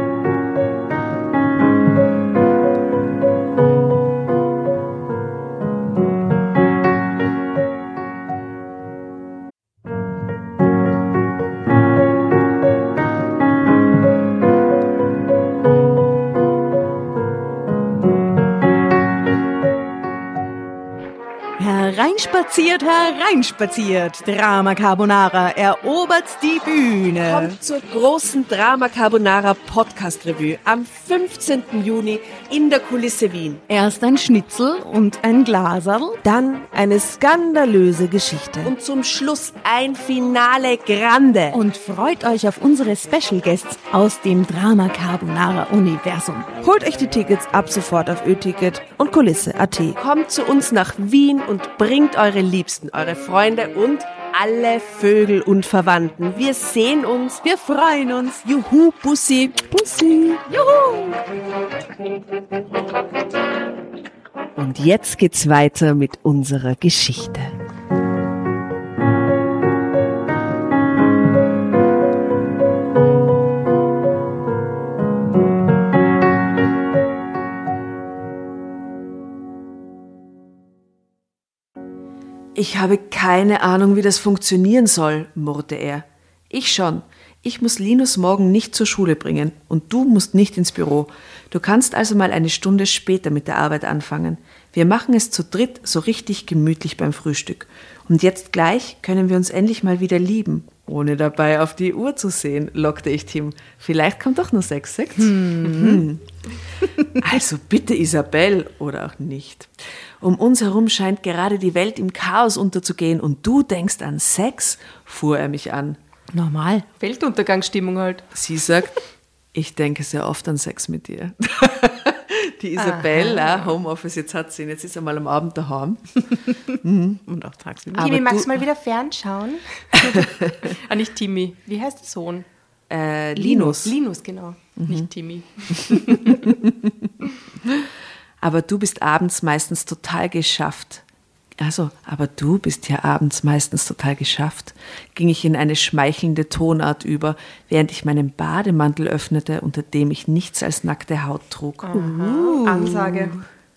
Speaker 1: Hereinspaziert, Drama Carbonara erobert die Bühne.
Speaker 3: Kommt zur großen Drama Carbonara Podcast Revue am 15. Juni in der Kulisse Wien.
Speaker 1: Erst ein Schnitzel und ein Glaserl.
Speaker 3: Dann eine skandalöse Geschichte. Und zum Schluss ein Finale Grande.
Speaker 1: Und freut euch auf unsere Special Guests aus dem Drama Carbonara Universum.
Speaker 3: Holt euch die Tickets ab sofort auf Ö-Ticket und Kulisse.at. Kommt zu uns nach Wien und bringt eure Liebsten, eure Freunde und alle Vögel und Verwandten. Wir sehen uns, wir freuen uns. Juhu, Bussi. Bussi. Juhu. Und jetzt geht's weiter mit unserer Geschichte.
Speaker 2: Ich habe keine Ahnung, wie das funktionieren soll, murrte er. Ich schon. Ich muss Linus morgen nicht zur Schule bringen und du musst nicht ins Büro. Du kannst also mal eine Stunde später mit der Arbeit anfangen. Wir machen es zu dritt so richtig gemütlich beim Frühstück. Und jetzt gleich können wir uns endlich mal wieder lieben, ohne dabei auf die Uhr zu sehen, lockte ich Tim. Vielleicht kommt doch nur 6. Also bitte, Isabel, oder auch nicht. Um uns herum scheint gerade die Welt im Chaos unterzugehen und du denkst an Sex, fuhr er mich an.
Speaker 1: Normal.
Speaker 5: Weltuntergangsstimmung halt.
Speaker 2: Sie sagt, ich denke sehr oft an Sex mit dir. Die Isabel, Homeoffice, jetzt hat sie ihn, jetzt ist er mal am Abend daheim.
Speaker 1: Und auch tagsüber.
Speaker 5: Timmy, magst du mal wieder fernschauen? Nicht Timmy. Wie heißt der Sohn?
Speaker 2: Linus.
Speaker 5: Linus, genau. Nicht Timmy.
Speaker 2: Aber du bist abends meistens total geschafft. Aber du bist ja abends meistens total geschafft, ging ich in eine schmeichelnde Tonart über, während ich meinen Bademantel öffnete, unter dem ich nichts als nackte Haut trug.
Speaker 5: Ansage.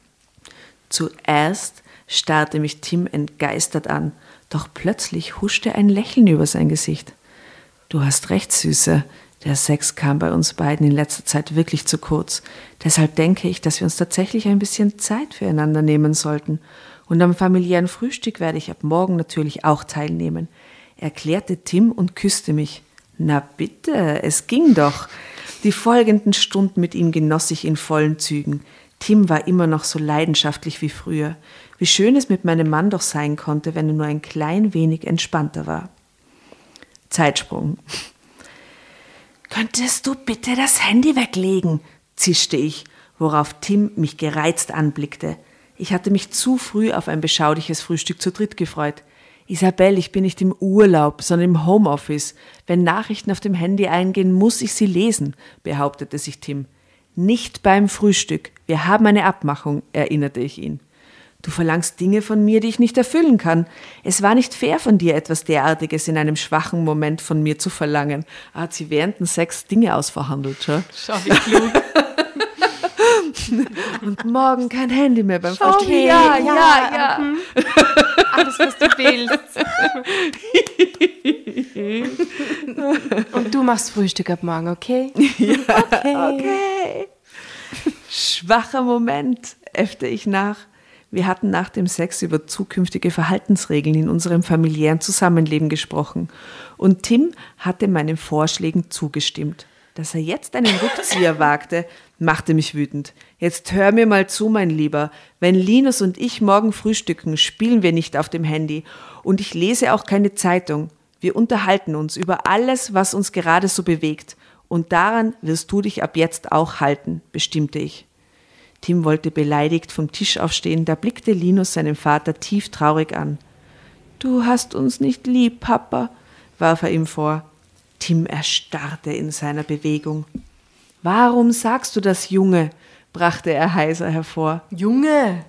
Speaker 2: Zuerst starrte mich Tim entgeistert an, doch plötzlich huschte ein Lächeln über sein Gesicht. Du hast recht, Süße. Der Sex kam bei uns beiden in letzter Zeit wirklich zu kurz. Deshalb denke ich, dass wir uns tatsächlich ein bisschen Zeit füreinander nehmen sollten. Und am familiären Frühstück werde ich ab morgen natürlich auch teilnehmen, erklärte Tim und küsste mich. Na bitte, es ging doch. Die folgenden Stunden mit ihm genoss ich in vollen Zügen. Tim war immer noch so leidenschaftlich wie früher. Wie schön es mit meinem Mann doch sein konnte, wenn er nur ein klein wenig entspannter war. Zeitsprung. »Könntest du bitte das Handy weglegen?« zischte ich, worauf Tim mich gereizt anblickte. Ich hatte mich zu früh auf ein beschauliches Frühstück zu dritt gefreut. »Isabel, ich bin nicht im Urlaub, sondern im Homeoffice. Wenn Nachrichten auf dem Handy eingehen, muss ich sie lesen«, behauptete sich Tim. »Nicht beim Frühstück. Wir haben eine Abmachung«, erinnerte ich ihn. »Du verlangst Dinge von mir, die ich nicht erfüllen kann. Es war nicht fair von dir, etwas derartiges in einem schwachen Moment von mir zu verlangen.« Hat sie während dem Sex Dinge ausverhandelt, schon?
Speaker 5: Schau, wie klug.
Speaker 2: Und morgen kein Handy mehr beim Frühstück.
Speaker 5: Okay, ja. Alles, was du willst. Und du machst Frühstück ab morgen, okay?
Speaker 2: Okay. Schwacher Moment, äffte ich nach. Wir hatten nach dem Sex über zukünftige Verhaltensregeln in unserem familiären Zusammenleben gesprochen. Und Tim hatte meinen Vorschlägen zugestimmt. Dass er jetzt einen Rückzieher wagte, machte mich wütend. Jetzt hör mir mal zu, mein Lieber. Wenn Linus und ich morgen frühstücken, spielen wir nicht auf dem Handy. Und ich lese auch keine Zeitung. Wir unterhalten uns über alles, was uns gerade so bewegt. Und daran wirst du dich ab jetzt auch halten, bestimmte ich. Tim wollte beleidigt vom Tisch aufstehen, da blickte Linus seinen Vater tief traurig an. Du hast uns nicht lieb, Papa, warf er ihm vor. Tim erstarrte in seiner Bewegung. Warum sagst du das, Junge? Brachte er heiser hervor.
Speaker 5: Junge!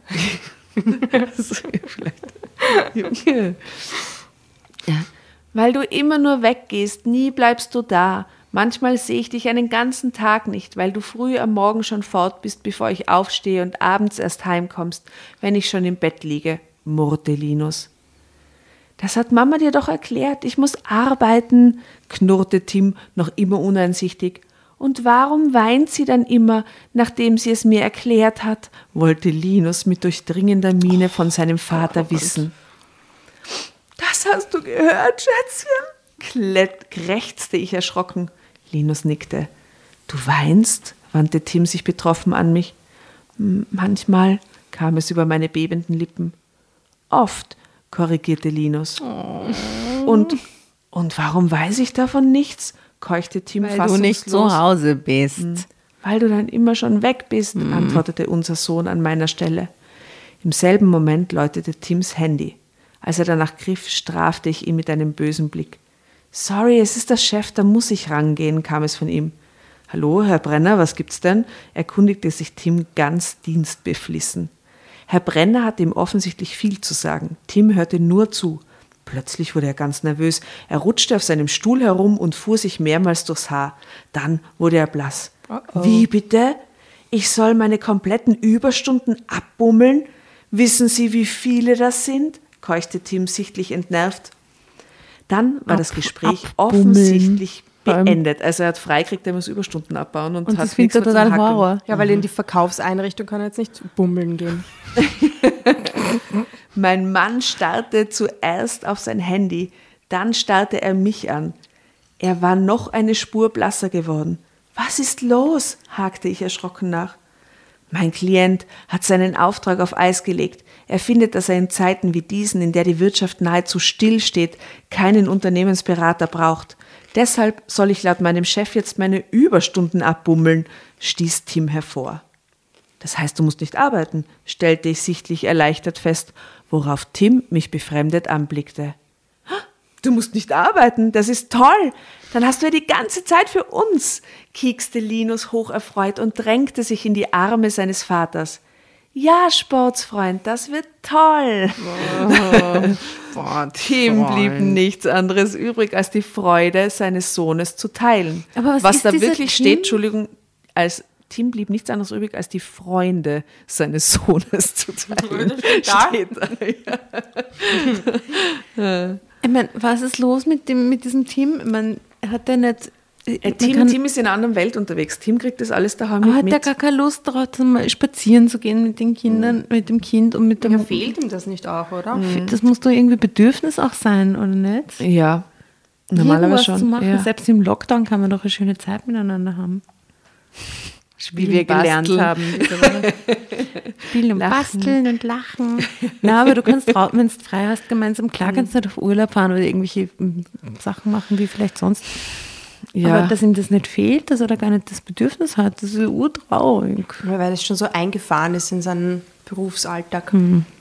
Speaker 2: Junge. Ja. Weil du immer nur weggehst, nie bleibst du da. Manchmal sehe ich dich einen ganzen Tag nicht, weil du früh am Morgen schon fort bist, bevor ich aufstehe und abends erst heimkommst, wenn ich schon im Bett liege, murrte Linus. Das hat Mama dir doch erklärt, ich muss arbeiten, knurrte Tim noch immer uneinsichtig. Und warum weint sie dann immer, nachdem sie es mir erklärt hat, wollte Linus mit durchdringender Miene von seinem Vater wissen. Das hast du gehört, Schätzchen? Krächzte ich erschrocken. Linus nickte. Du weinst? Wandte Tim sich betroffen an mich. Manchmal, kam es über meine bebenden Lippen. Oft, korrigierte Linus. Und warum weiß ich davon nichts? Keuchte Tim fassungslos.
Speaker 1: Weil du nicht zu Hause bist.
Speaker 2: Weil du dann immer schon weg bist, antwortete unser Sohn an meiner Stelle. Im selben Moment läutete Tims Handy. Als er danach griff, strafte ich ihn mit einem bösen Blick. Sorry, es ist der Chef, da muss ich rangehen, kam es von ihm. Hallo, Herr Brenner, was gibt's denn? Erkundigte sich Tim ganz dienstbeflissen. Herr Brenner hatte ihm offensichtlich viel zu sagen. Tim hörte nur zu. Plötzlich wurde er ganz nervös. Er rutschte auf seinem Stuhl herum und fuhr sich mehrmals durchs Haar. Dann wurde er blass. Wie bitte? Ich soll meine kompletten Überstunden abbummeln? Wissen Sie, wie viele das sind? Keuchte Tim sichtlich entnervt. Dann war das Gespräch offensichtlich beendet. Also er hat freikriegt, er muss Überstunden abbauen und hat
Speaker 1: das findet er total Horror.
Speaker 5: Ja, weil in die Verkaufseinrichtung kann er jetzt nicht bummeln gehen.
Speaker 2: Mein Mann starrte zuerst auf sein Handy, dann starrte er mich an. Er war noch eine Spur blasser geworden. Was ist los? Hakte ich erschrocken nach. Mein Klient hat seinen Auftrag auf Eis gelegt. Er findet, dass er in Zeiten wie diesen, in der die Wirtschaft nahezu stillsteht, keinen Unternehmensberater braucht. Deshalb soll ich laut meinem Chef jetzt meine Überstunden abbummeln, stieß Tim hervor. Das heißt, du musst nicht arbeiten, stellte ich sichtlich erleichtert fest, worauf Tim mich befremdet anblickte. Du musst nicht arbeiten, das ist toll. Dann hast du ja die ganze Zeit für uns, kiekste Linus hocherfreut und drängte sich in die Arme seines Vaters. Ja, Sportsfreund, das wird toll. Tim blieb nichts anderes übrig, als die Freude seines Sohnes zu teilen.
Speaker 1: Aber
Speaker 2: was da wirklich steht, Entschuldigung, als Tim blieb nichts anderes übrig, als die Freunde seines Sohnes zu teilen. Steht da, ja.
Speaker 1: Ich meine, was ist los mit diesem Tim? Ich meine, hat der nicht...
Speaker 2: Tim ist in einer anderen Welt unterwegs. Tim kriegt das alles daheim mit.
Speaker 1: Hat der gar keine Lust darauf, spazieren zu gehen mit den Kindern, mit dem Kind und mit dem...
Speaker 5: Ja, fehlt ihm das nicht auch, oder?
Speaker 1: Das muss doch irgendwie Bedürfnis auch sein, oder nicht?
Speaker 2: Ja, normalerweise schon.
Speaker 1: Zu machen.
Speaker 2: Ja.
Speaker 1: Selbst im Lockdown kann man doch eine schöne Zeit miteinander haben.
Speaker 2: Wie wir gelernt haben.
Speaker 1: Spielen und basteln und lachen. Na, aber du kannst, wenn du frei hast, gemeinsam, klar kannst du nicht auf Urlaub fahren oder irgendwelche Sachen machen, wie vielleicht sonst. Ja. Aber dass ihm das nicht fehlt, dass er da gar nicht das Bedürfnis hat, das ist urtraurig.
Speaker 5: Weil das schon so eingefahren ist in seinen Berufsalltag.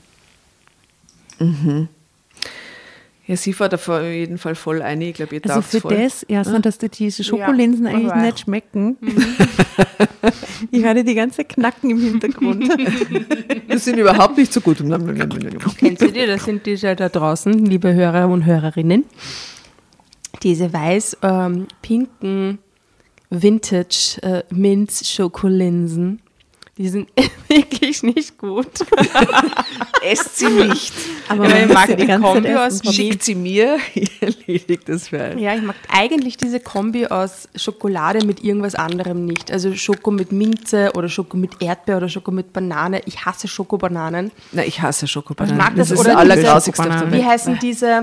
Speaker 2: Ja, sie fährt auf jeden Fall voll ein. Ich glaube, ihr
Speaker 1: also für
Speaker 2: voll.
Speaker 1: Das, dass dir diese Schokolinsen eigentlich nicht schmecken. Ich hatte die ganze Knacken im Hintergrund.
Speaker 2: Das sind überhaupt nicht so gut.
Speaker 5: Kennst du die? Das sind diese da draußen, liebe Hörer und Hörerinnen. Diese weiß-pinken Vintage-Minz-Schokolinsen. Die sind wirklich nicht gut.
Speaker 2: Esst sie nicht.
Speaker 5: Aber ich mag die Kombi aus
Speaker 2: Schickt sie mir, ich erledige das für einen.
Speaker 5: Ja, ich mag eigentlich diese Kombi aus Schokolade mit irgendwas anderem nicht. Also Schoko mit Minze oder Schoko mit Erdbeer oder Schoko mit Banane. Ich hasse Schokobananen.
Speaker 2: Na, ich hasse Schokobananen.
Speaker 5: Ich mag das,
Speaker 2: ist
Speaker 5: oder
Speaker 2: das Allergrausigste auf der
Speaker 5: Wie
Speaker 2: Welt.
Speaker 5: heißen diese,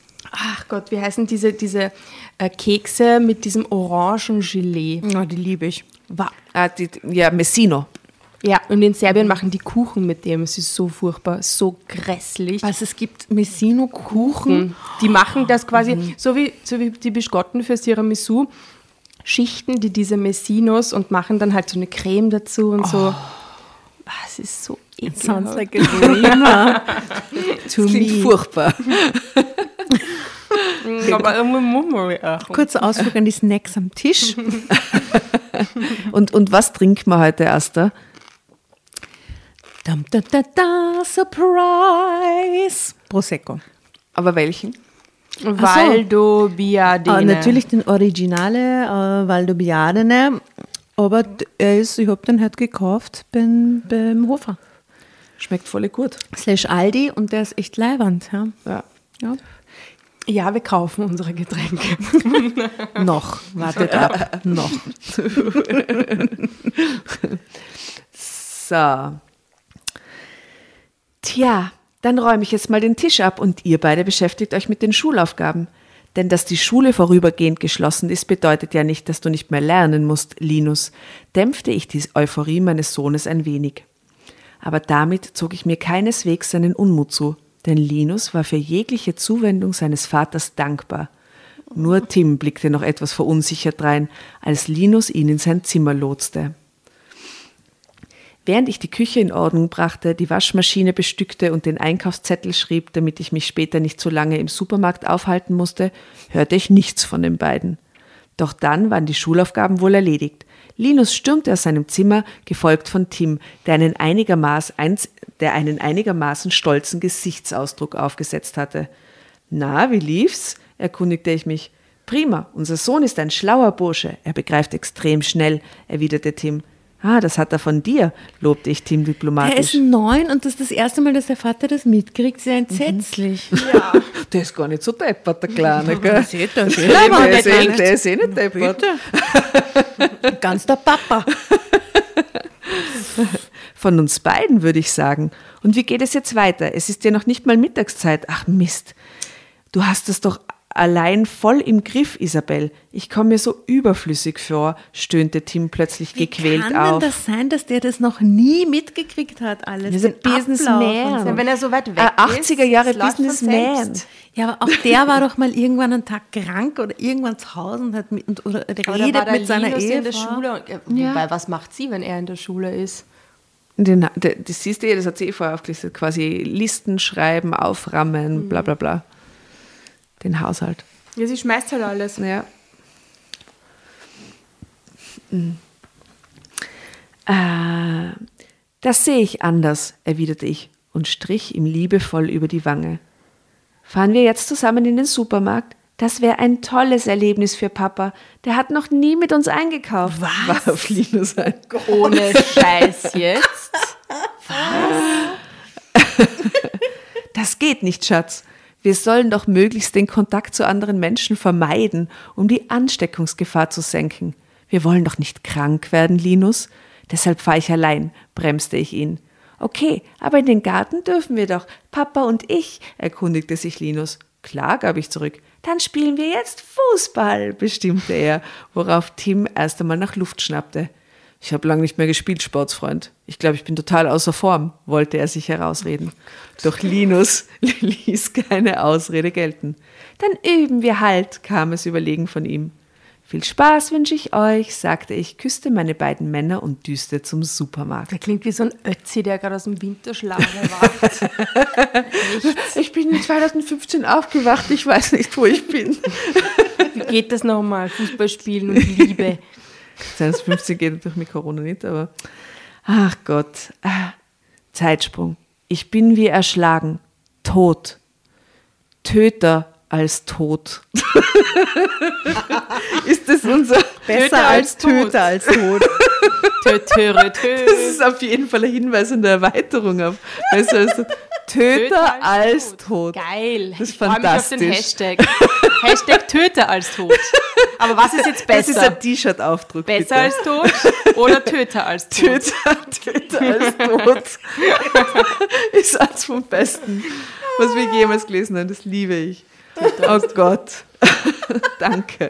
Speaker 5: diese Kekse mit diesem orangen Gelee?
Speaker 1: Oh, die liebe ich.
Speaker 2: Messino.
Speaker 5: Ja, und in Serbien machen die Kuchen mit dem. Es ist so furchtbar, so grässlich.
Speaker 1: Was, es gibt Messino-Kuchen?
Speaker 5: Die machen das quasi, so wie die Biskotten für Tiramisu, schichten die diese Messinos und machen dann halt so eine Creme dazu und so. Es ist so ekelhaft.
Speaker 1: Sounds like a dreamer.
Speaker 2: Das klingt furchtbar.
Speaker 5: Aber irgendwie muss man auch.
Speaker 1: Kurzer Ausflug an die Snacks am Tisch.
Speaker 2: Und was trinkt man heute, Asta?
Speaker 1: Dum, da, da, da, Surprise! Prosecco.
Speaker 2: Aber welchen?
Speaker 5: Valdo Biadene.
Speaker 1: Natürlich den Originale, Valdo Biadene. Aber ich habe den heute gekauft beim Hofer.
Speaker 2: Schmeckt voll gut.
Speaker 1: / Aldi und der ist echt leiwand. Ja.
Speaker 2: Ja.
Speaker 5: Ja, wir kaufen unsere Getränke.
Speaker 1: Noch, wartet ab, noch.
Speaker 2: So. Tja, dann räume ich jetzt mal den Tisch ab und ihr beide beschäftigt euch mit den Schulaufgaben. Denn dass die Schule vorübergehend geschlossen ist, bedeutet ja nicht, dass du nicht mehr lernen musst, Linus, dämpfte ich die Euphorie meines Sohnes ein wenig. Aber damit zog ich mir keineswegs seinen Unmut zu, denn Linus war für jegliche Zuwendung seines Vaters dankbar. Nur Tim blickte noch etwas verunsichert drein, als Linus ihn in sein Zimmer lotste. Während ich die Küche in Ordnung brachte, die Waschmaschine bestückte und den Einkaufszettel schrieb, damit ich mich später nicht so lange im Supermarkt aufhalten musste, hörte ich nichts von den beiden. Doch dann waren die Schulaufgaben wohl erledigt. Linus stürmte aus seinem Zimmer, gefolgt von Tim, der einen einigermaßen stolzen Gesichtsausdruck aufgesetzt hatte. »Na, wie lief's?« erkundigte ich mich. »Prima, unser Sohn ist ein schlauer Bursche, er begreift extrem schnell«, erwiderte Tim. »Ah, das hat er von dir«, lobte ich Tim diplomatisch.
Speaker 1: Der ist 9 und das ist das erste Mal, dass der Vater das mitkriegt. Sehr entsetzlich.
Speaker 5: Ja.
Speaker 2: Der ist gar nicht so deppert, der Kleine, gell? Der ist eh nicht deppert.
Speaker 1: Ganz der Papa.
Speaker 2: Von uns beiden, würde ich sagen. Und wie geht es jetzt weiter? Es ist ja noch nicht mal Mittagszeit. Ach Mist, du hast es doch allein voll im Griff, Isabel. Ich komme mir so überflüssig vor, stöhnte Tim plötzlich gequält auf.
Speaker 1: Wie kann denn das sein, dass der das noch nie mitgekriegt hat, alles?
Speaker 2: Wir sind Businessman.
Speaker 5: Ja, wenn er so weit weg ist.
Speaker 2: 80er Jahre
Speaker 5: das läuft von
Speaker 2: Businessman.
Speaker 5: selbst.
Speaker 1: Ja, aber auch der war doch mal irgendwann einen Tag krank oder irgendwann zu Hause und hat oder redet mit seiner
Speaker 5: Linus
Speaker 1: Ehefrau.
Speaker 5: in der Schule. Wobei, was macht sie, wenn er in der Schule ist?
Speaker 2: Das siehst du, das hat sie vorher aufgelistet, quasi Listen schreiben, auframmen, bla bla bla. Den Haushalt.
Speaker 5: Ja, sie schmeißt halt alles.
Speaker 2: Ja. Das sehe ich anders, erwiderte ich und strich ihm liebevoll über die Wange. Fahren wir jetzt zusammen in den Supermarkt? Das wäre ein tolles Erlebnis für Papa. Der hat noch nie mit uns eingekauft.
Speaker 1: Was?
Speaker 2: Warf Linus ein.
Speaker 5: Ohne Scheiß jetzt.
Speaker 2: Das geht nicht, Schatz. Wir sollen doch möglichst den Kontakt zu anderen Menschen vermeiden, um die Ansteckungsgefahr zu senken. Wir wollen doch nicht krank werden, Linus. Deshalb fahre ich allein, bremste ich ihn. Okay, aber in den Garten dürfen wir doch. Papa und ich, erkundigte sich Linus. Klar, gab ich zurück. Dann spielen wir jetzt Fußball, bestimmte er, worauf Tim erst einmal nach Luft schnappte. Ich habe lange nicht mehr gespielt, Sportsfreund. Ich glaube, ich bin total außer Form, wollte er sich herausreden. Doch Linus ließ keine Ausrede gelten. Dann üben wir halt, kam es überlegen von ihm. Viel Spaß wünsche ich euch, sagte ich, küsste meine beiden Männer und düste zum Supermarkt.
Speaker 5: Der klingt wie so ein Ötzi, der gerade aus dem Winterschlaf erwacht.
Speaker 2: Ich bin 2015 aufgewacht, ich weiß nicht, wo ich bin.
Speaker 5: Wie geht das nochmal? Fußball spielen und Liebe.
Speaker 2: 2015 geht natürlich mit Corona nicht, aber ach Gott. Zeitsprung. Ich bin wie erschlagen. Tot. Töter als tot. Ist das unser
Speaker 1: Besser als Töter als Tod.
Speaker 2: Das ist auf jeden Fall ein Hinweis in der Erweiterung auf. Also Töter als tot.
Speaker 5: Geil.
Speaker 2: Das ist
Speaker 5: ich freue mich auf den
Speaker 2: fantastisch.
Speaker 5: Hashtag Töter als tot. Aber was ist jetzt besser?
Speaker 2: Das ist ein T-Shirt-Aufdruck.
Speaker 5: Besser
Speaker 2: bitte.
Speaker 5: als tot oder Töter als tot?
Speaker 2: Töter als tot. Ist eins vom Besten, was wir jemals gelesen haben. Das liebe ich. Oh Gott. Danke.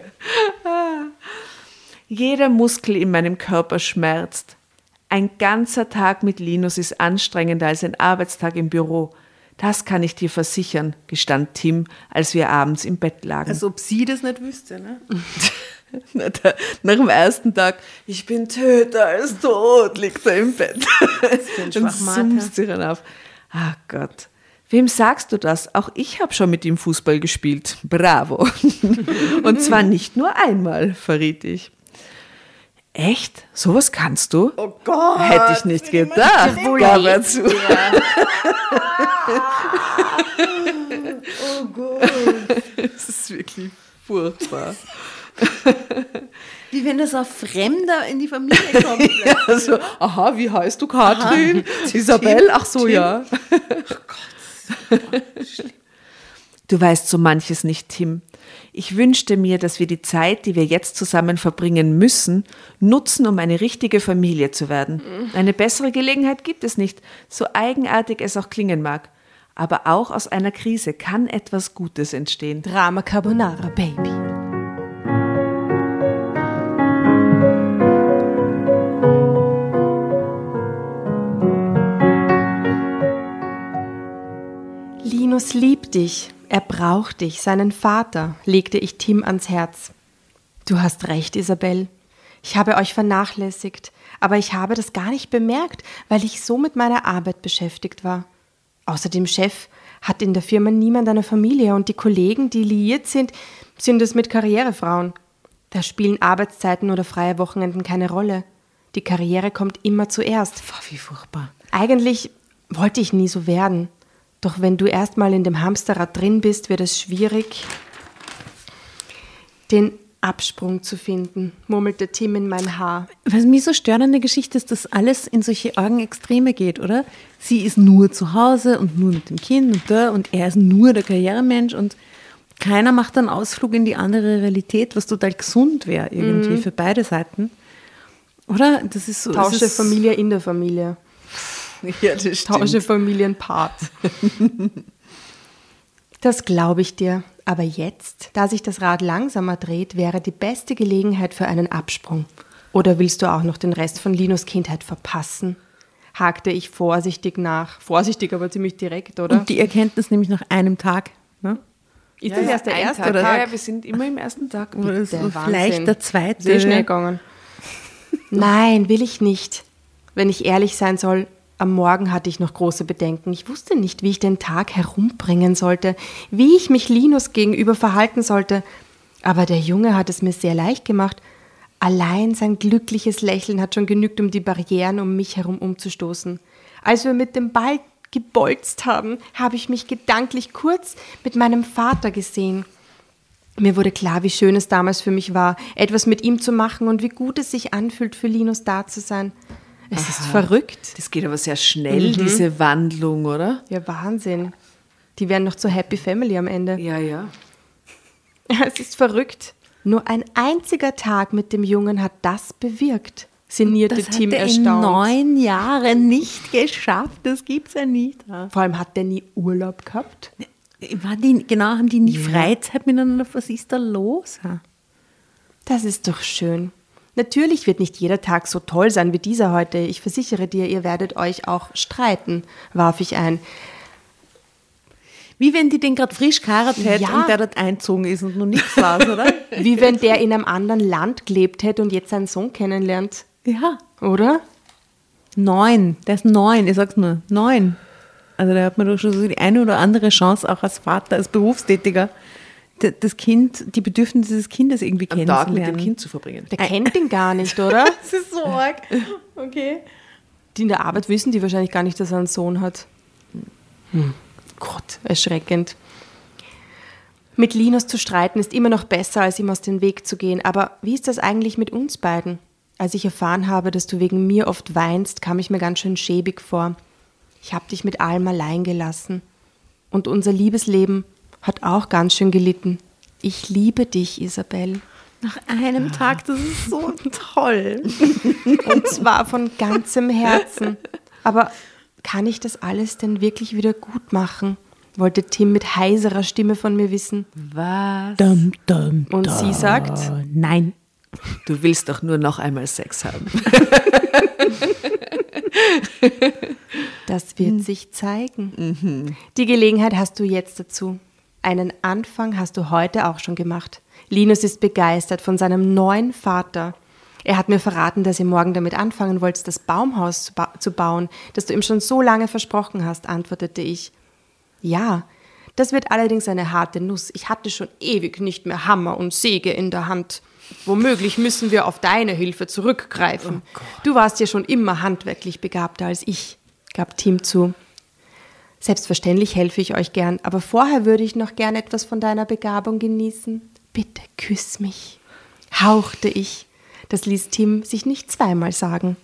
Speaker 2: Jeder Muskel in meinem Körper schmerzt. Ein ganzer Tag mit Linus ist anstrengender als ein Arbeitstag im Büro. Das kann ich dir versichern, gestand Tim, als wir abends im Bett lagen.
Speaker 1: Als ob sie das nicht wüsste, ne?
Speaker 2: Nach dem ersten Tag, ich bin Töter als tot, liegt er im Bett. Und summst sich dann auf. Ach Gott. Wem sagst du das? Auch ich habe schon mit ihm Fußball gespielt. Bravo. Und zwar nicht nur einmal, verriet ich. Echt? Sowas kannst du?
Speaker 1: Oh Gott!
Speaker 2: Hätte ich nicht gedacht. Gab er zu.
Speaker 1: Oh Gott!
Speaker 2: Das ist wirklich furchtbar.
Speaker 1: Wie wenn das ein Fremder in die Familie kommt.
Speaker 2: Also, aha, wie heißt du, Katrin? Isabel? Ach so,
Speaker 1: Tim.
Speaker 2: ja. Du weißt so manches nicht, Tim. Ich wünschte mir, dass wir die Zeit, die wir jetzt zusammen verbringen müssen, nutzen, um eine richtige Familie zu werden. Eine bessere Gelegenheit gibt es nicht, so eigenartig es auch klingen mag. Aber auch aus einer Krise kann etwas Gutes entstehen.
Speaker 5: Drama Carbonara, Baby. Linus liebt dich. Er braucht dich, seinen Vater, legte ich Tim ans Herz. Du hast recht, Isabel. Ich habe euch vernachlässigt, aber ich habe das gar nicht bemerkt, weil ich so mit meiner Arbeit beschäftigt war. Außer dem Chef hat in der Firma niemand eine Familie und die Kollegen, die liiert sind, sind es mit Karrierefrauen. Da spielen Arbeitszeiten oder freie Wochenenden keine Rolle. Die Karriere kommt immer zuerst.
Speaker 2: Wie furchtbar.
Speaker 5: Eigentlich wollte ich nie so werden. Doch wenn du erstmal in dem Hamsterrad drin bist, wird es schwierig, den Absprung zu finden, murmelte Tim in mein Haar.
Speaker 1: Was mich so stört an der Geschichte ist, dass alles in solche argen Extreme geht, oder? Sie ist nur zu Hause und nur mit dem Kind und er ist nur der Karrieremensch und keiner macht einen Ausflug in die andere Realität, was total gesund wäre irgendwie für beide Seiten. Oder? Das ist so.
Speaker 5: Tausche Familie in der Familie.
Speaker 2: Ja, das stimmt.
Speaker 5: Tausche Familienpart. Das glaube ich dir. Aber jetzt, da sich das Rad langsamer dreht, wäre die beste Gelegenheit für einen Absprung. Oder willst du auch noch den Rest von Linus Kindheit verpassen? Hakte ich vorsichtig nach. Vorsichtig, aber ziemlich direkt, oder?
Speaker 1: Und die Erkenntnis nämlich nach einem Tag. Ne?
Speaker 5: Ist das erst der erste Tag?
Speaker 2: Ja, wir sind immer im ersten Tag.
Speaker 1: Oder ist
Speaker 5: Der
Speaker 1: vielleicht
Speaker 5: Wahnsinn.
Speaker 1: der zweite.
Speaker 5: Sehr schnell gegangen. Nein, will ich nicht. Wenn ich ehrlich sein soll, am Morgen hatte ich noch große Bedenken. Ich wusste nicht, wie ich den Tag herumbringen sollte, wie ich mich Linus gegenüber verhalten sollte. Aber der Junge hat es mir sehr leicht gemacht. Allein sein glückliches Lächeln hat schon genügt, um die Barrieren um mich herum umzustoßen. Als wir mit dem Ball gebolzt haben, habe ich mich gedanklich kurz mit meinem Vater gesehen. Mir wurde klar, wie schön es damals für mich war, etwas mit ihm zu machen und wie gut es sich anfühlt, für Linus da zu sein. Es ist verrückt.
Speaker 2: Das geht aber sehr schnell, diese Wandlung, oder?
Speaker 5: Ja, Wahnsinn. Die werden noch zur Happy Family am Ende.
Speaker 2: Ja, ja.
Speaker 5: Es ist verrückt. Nur ein einziger Tag mit dem Jungen hat das bewirkt, sinnierte
Speaker 1: Das
Speaker 5: Tim
Speaker 1: hat er in
Speaker 5: erstaunt.
Speaker 1: 9 Jahren nicht geschafft. Das gibt's ja nicht.
Speaker 5: Vor allem hat der nie Urlaub gehabt.
Speaker 1: Haben die nie Freizeit miteinander? Was ist da los?
Speaker 5: Das ist doch schön. Natürlich wird nicht jeder Tag so toll sein wie dieser heute. Ich versichere dir, ihr werdet euch auch streiten, warf ich ein.
Speaker 1: Wie wenn die den gerade frisch geheiratet hätte
Speaker 5: Ja.
Speaker 1: und der dort einzogen ist und noch nichts war, oder?
Speaker 5: Wie wenn der in einem anderen Land gelebt hätte und jetzt seinen Sohn kennenlernt,
Speaker 1: Ja.
Speaker 5: oder?
Speaker 1: 9. Der ist 9. Ich sag's nur. 9. Also da hat man doch schon so die eine oder andere Chance, auch als Vater, als Berufstätiger, das Kind, die Bedürfnisse des Kindes irgendwie
Speaker 2: Einen Tag mit dem
Speaker 1: kennenzulernen.
Speaker 2: Kind zu verbringen.
Speaker 5: Der kennt ihn gar nicht, oder?
Speaker 1: Das ist so arg. Okay.
Speaker 5: Die in der Arbeit wissen die wahrscheinlich gar nicht, dass er einen Sohn hat. Gott, erschreckend. Mit Linus zu streiten ist immer noch besser, als ihm aus dem Weg zu gehen. Aber wie ist das eigentlich mit uns beiden? Als ich erfahren habe, dass du wegen mir oft weinst, kam ich mir ganz schön schäbig vor. Ich habe dich mit allem allein gelassen. Und unser Liebesleben hat auch ganz schön gelitten. Ich liebe dich, Isabel.
Speaker 1: Nach einem Tag, das ist so toll.
Speaker 5: Und zwar von ganzem Herzen. Aber kann ich das alles denn wirklich wieder gut machen? Wollte Tim mit heiserer Stimme von mir wissen.
Speaker 2: Was?
Speaker 5: Und sie sagt,
Speaker 1: nein.
Speaker 2: Du willst doch nur noch einmal Sex haben.
Speaker 5: das wird sich zeigen. Die Gelegenheit hast du jetzt dazu. Einen Anfang hast du heute auch schon gemacht. Linus ist begeistert von seinem neuen Vater. Er hat mir verraten, dass ihr morgen damit anfangen wollt, das Baumhaus zu bauen, das du ihm schon so lange versprochen hast, antwortete ich. Ja, das wird allerdings eine harte Nuss. Ich hatte schon ewig nicht mehr Hammer und Säge in der Hand. Womöglich müssen wir auf deine Hilfe zurückgreifen. Oh, du warst ja schon immer handwerklich begabter als ich, gab Tim zu. Selbstverständlich helfe ich euch gern, aber vorher würde ich noch gern etwas von deiner Begabung genießen. Bitte küss mich, hauchte ich. Das ließ Tim sich nicht zweimal sagen.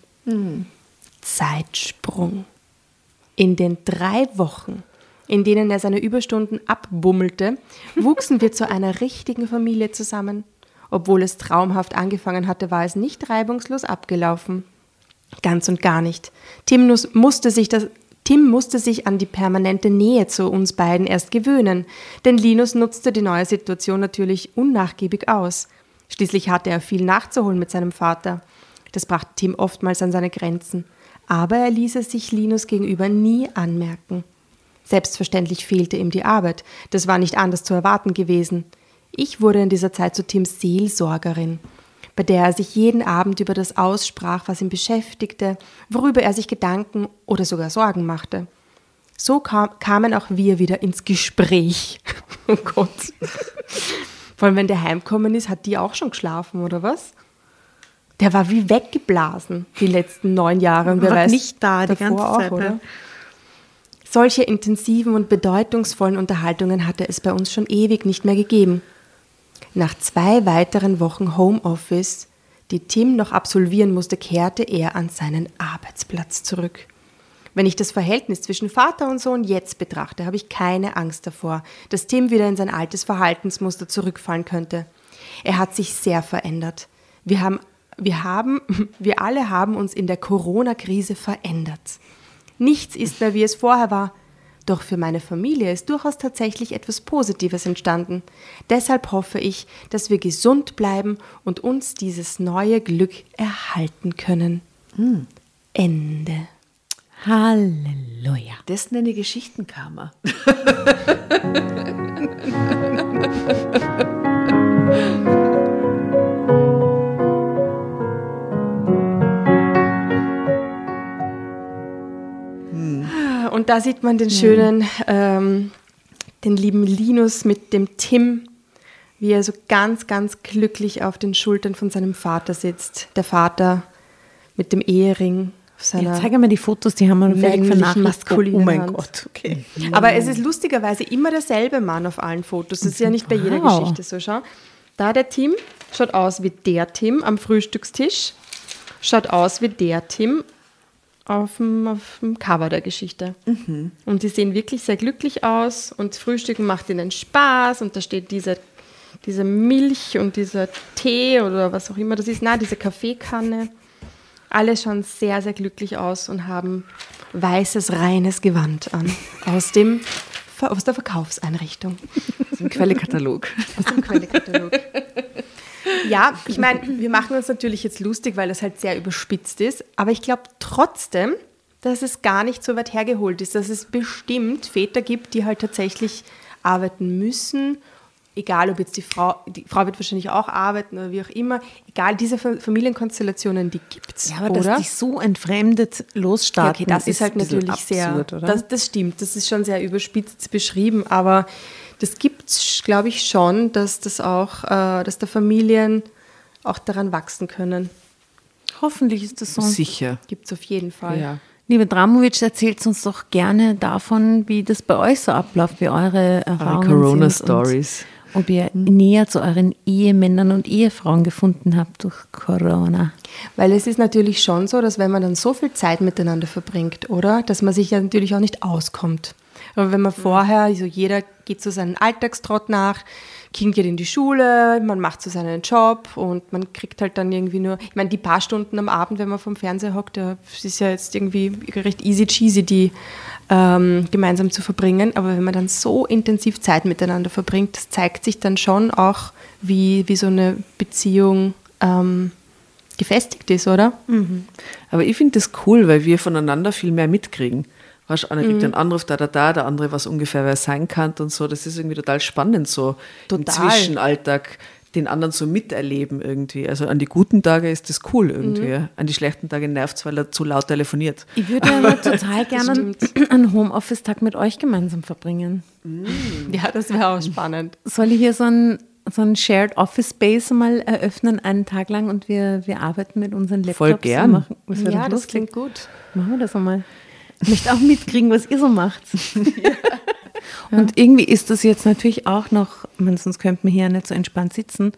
Speaker 5: Zeitsprung. In den 3 Wochen, in denen er seine Überstunden abbummelte, wuchsen wir zu einer richtigen Familie zusammen. Obwohl es traumhaft angefangen hatte, war es nicht reibungslos abgelaufen. Ganz und gar nicht. Tim musste sich an die permanente Nähe zu uns beiden erst gewöhnen, denn Linus nutzte die neue Situation natürlich unnachgiebig aus. Schließlich hatte er viel nachzuholen mit seinem Vater. Das brachte Tim oftmals an seine Grenzen. Aber er ließ es sich Linus gegenüber nie anmerken. Selbstverständlich fehlte ihm die Arbeit. Das war nicht anders zu erwarten gewesen. Ich wurde in dieser Zeit zu Tims Seelsorgerin, bei der er sich jeden Abend über das aussprach, was ihn beschäftigte, worüber er sich Gedanken oder sogar Sorgen machte. So kamen auch wir wieder ins Gespräch. Oh Gott. Vor allem, wenn der heimgekommen ist, hat die auch schon geschlafen, oder was? Der war wie weggeblasen, die letzten 9 Jahre. Und wer weiß,
Speaker 1: nicht da die ganze
Speaker 5: auch,
Speaker 1: Zeit,
Speaker 5: oder? Solche intensiven und bedeutungsvollen Unterhaltungen hatte es bei uns schon ewig nicht mehr gegeben. Nach 2 weiteren Wochen Homeoffice, die Tim noch absolvieren musste, kehrte er an seinen Arbeitsplatz zurück. Wenn ich das Verhältnis zwischen Vater und Sohn jetzt betrachte, habe ich keine Angst davor, dass Tim wieder in sein altes Verhaltensmuster zurückfallen könnte. Er hat sich sehr verändert. Wir alle haben uns in der Corona-Krise verändert. Nichts ist mehr, wie es vorher war. Doch für meine Familie ist durchaus tatsächlich etwas Positives entstanden. Deshalb hoffe ich, dass wir gesund bleiben und uns dieses neue Glück erhalten können. Ende.
Speaker 1: Halleluja.
Speaker 2: Das nenne ich Geschichtenkammer.
Speaker 5: Und da sieht man den schönen, den lieben Linus mit dem Tim, wie er so ganz, ganz glücklich auf den Schultern von seinem Vater sitzt. Der Vater mit dem Ehering auf seiner
Speaker 1: Zeig mir die Fotos, die haben wir völlig vernachlässigt.
Speaker 5: maskulinen
Speaker 1: Oh mein
Speaker 5: Hand.
Speaker 1: Gott, okay.
Speaker 5: Aber es ist lustigerweise immer derselbe Mann auf allen Fotos. Das ist ja nicht bei jeder Geschichte so. Schau. Da der Tim schaut aus wie der Tim am Frühstückstisch, schaut aus wie der Tim auf dem Cover der Geschichte. Und die sehen wirklich sehr glücklich aus und Frühstücken macht ihnen Spaß und da steht diese Milch und dieser Tee oder was auch immer das ist, diese Kaffeekanne. Alle schauen sehr, sehr glücklich aus und haben weißes, reines Gewand an aus der Verkaufseinrichtung.
Speaker 2: Aus dem Quellekatalog.
Speaker 5: Ja, ich meine, wir machen uns natürlich jetzt lustig, weil das halt sehr überspitzt ist, aber ich glaube trotzdem, dass es gar nicht so weit hergeholt ist, dass es bestimmt Väter gibt, die halt tatsächlich arbeiten müssen, egal ob jetzt die Frau wird wahrscheinlich auch arbeiten oder wie auch immer, egal, diese Familienkonstellationen, die gibt's,
Speaker 1: Ja, aber
Speaker 5: oder?
Speaker 1: dass die so entfremdet losstarten,
Speaker 5: Okay, das ist halt
Speaker 2: ein bisschen
Speaker 5: natürlich sehr,
Speaker 2: absurd, oder?
Speaker 5: das stimmt, das ist schon sehr überspitzt beschrieben, aber das gibt's, glaube ich schon, dass das auch, dass da Familien auch daran wachsen können.
Speaker 1: Hoffentlich ist das so.
Speaker 2: Sicher.
Speaker 5: Gibt's auf jeden Fall.
Speaker 2: Ja.
Speaker 1: Liebe Dramovic, erzählt uns doch gerne davon, wie das bei euch so abläuft, wie eure Erfahrungen
Speaker 2: Corona
Speaker 1: sind
Speaker 2: Stories.
Speaker 1: ob ihr näher zu euren Ehemännern und Ehefrauen gefunden habt durch Corona.
Speaker 5: Weil es ist natürlich schon so, dass wenn man dann so viel Zeit miteinander verbringt, oder? Dass man sich ja natürlich auch nicht auskommt. Aber wenn man vorher, also jeder geht so seinen Alltagstrott nach, Kind geht in die Schule, man macht so seinen Job und man kriegt halt dann irgendwie nur, ich meine, die paar Stunden am Abend, wenn man vom Fernseher hockt, das ist ja jetzt irgendwie recht easy cheesy, die gemeinsam zu verbringen. Aber wenn man dann so intensiv Zeit miteinander verbringt, das zeigt sich dann schon auch, wie so eine Beziehung gefestigt ist, oder?
Speaker 2: Mhm. Aber ich finde das cool, weil wir voneinander viel mehr mitkriegen. Weißt, einer kriegt einen Anruf, der andere was ungefähr wer sein kann und so. Das ist irgendwie total spannend, so im Zwischenalltag den anderen so miterleben irgendwie. Also an die guten Tage ist das cool irgendwie. An die schlechten Tage nervt es, weil er zu laut telefoniert.
Speaker 1: Ich würde aber total gerne einen Homeoffice-Tag mit euch gemeinsam verbringen.
Speaker 5: Ja, das wäre auch spannend.
Speaker 1: Soll ich hier so ein Shared Office Space mal eröffnen, einen Tag lang, und wir arbeiten mit unseren Laptops?
Speaker 2: Voll gern.
Speaker 5: Ja, das klingt gut.
Speaker 1: Machen wir das einmal. Ich möchte auch mitkriegen, was ihr so macht. Ja. Und irgendwie ist das jetzt natürlich auch noch, sonst könnten wir hier nicht so entspannt sitzen.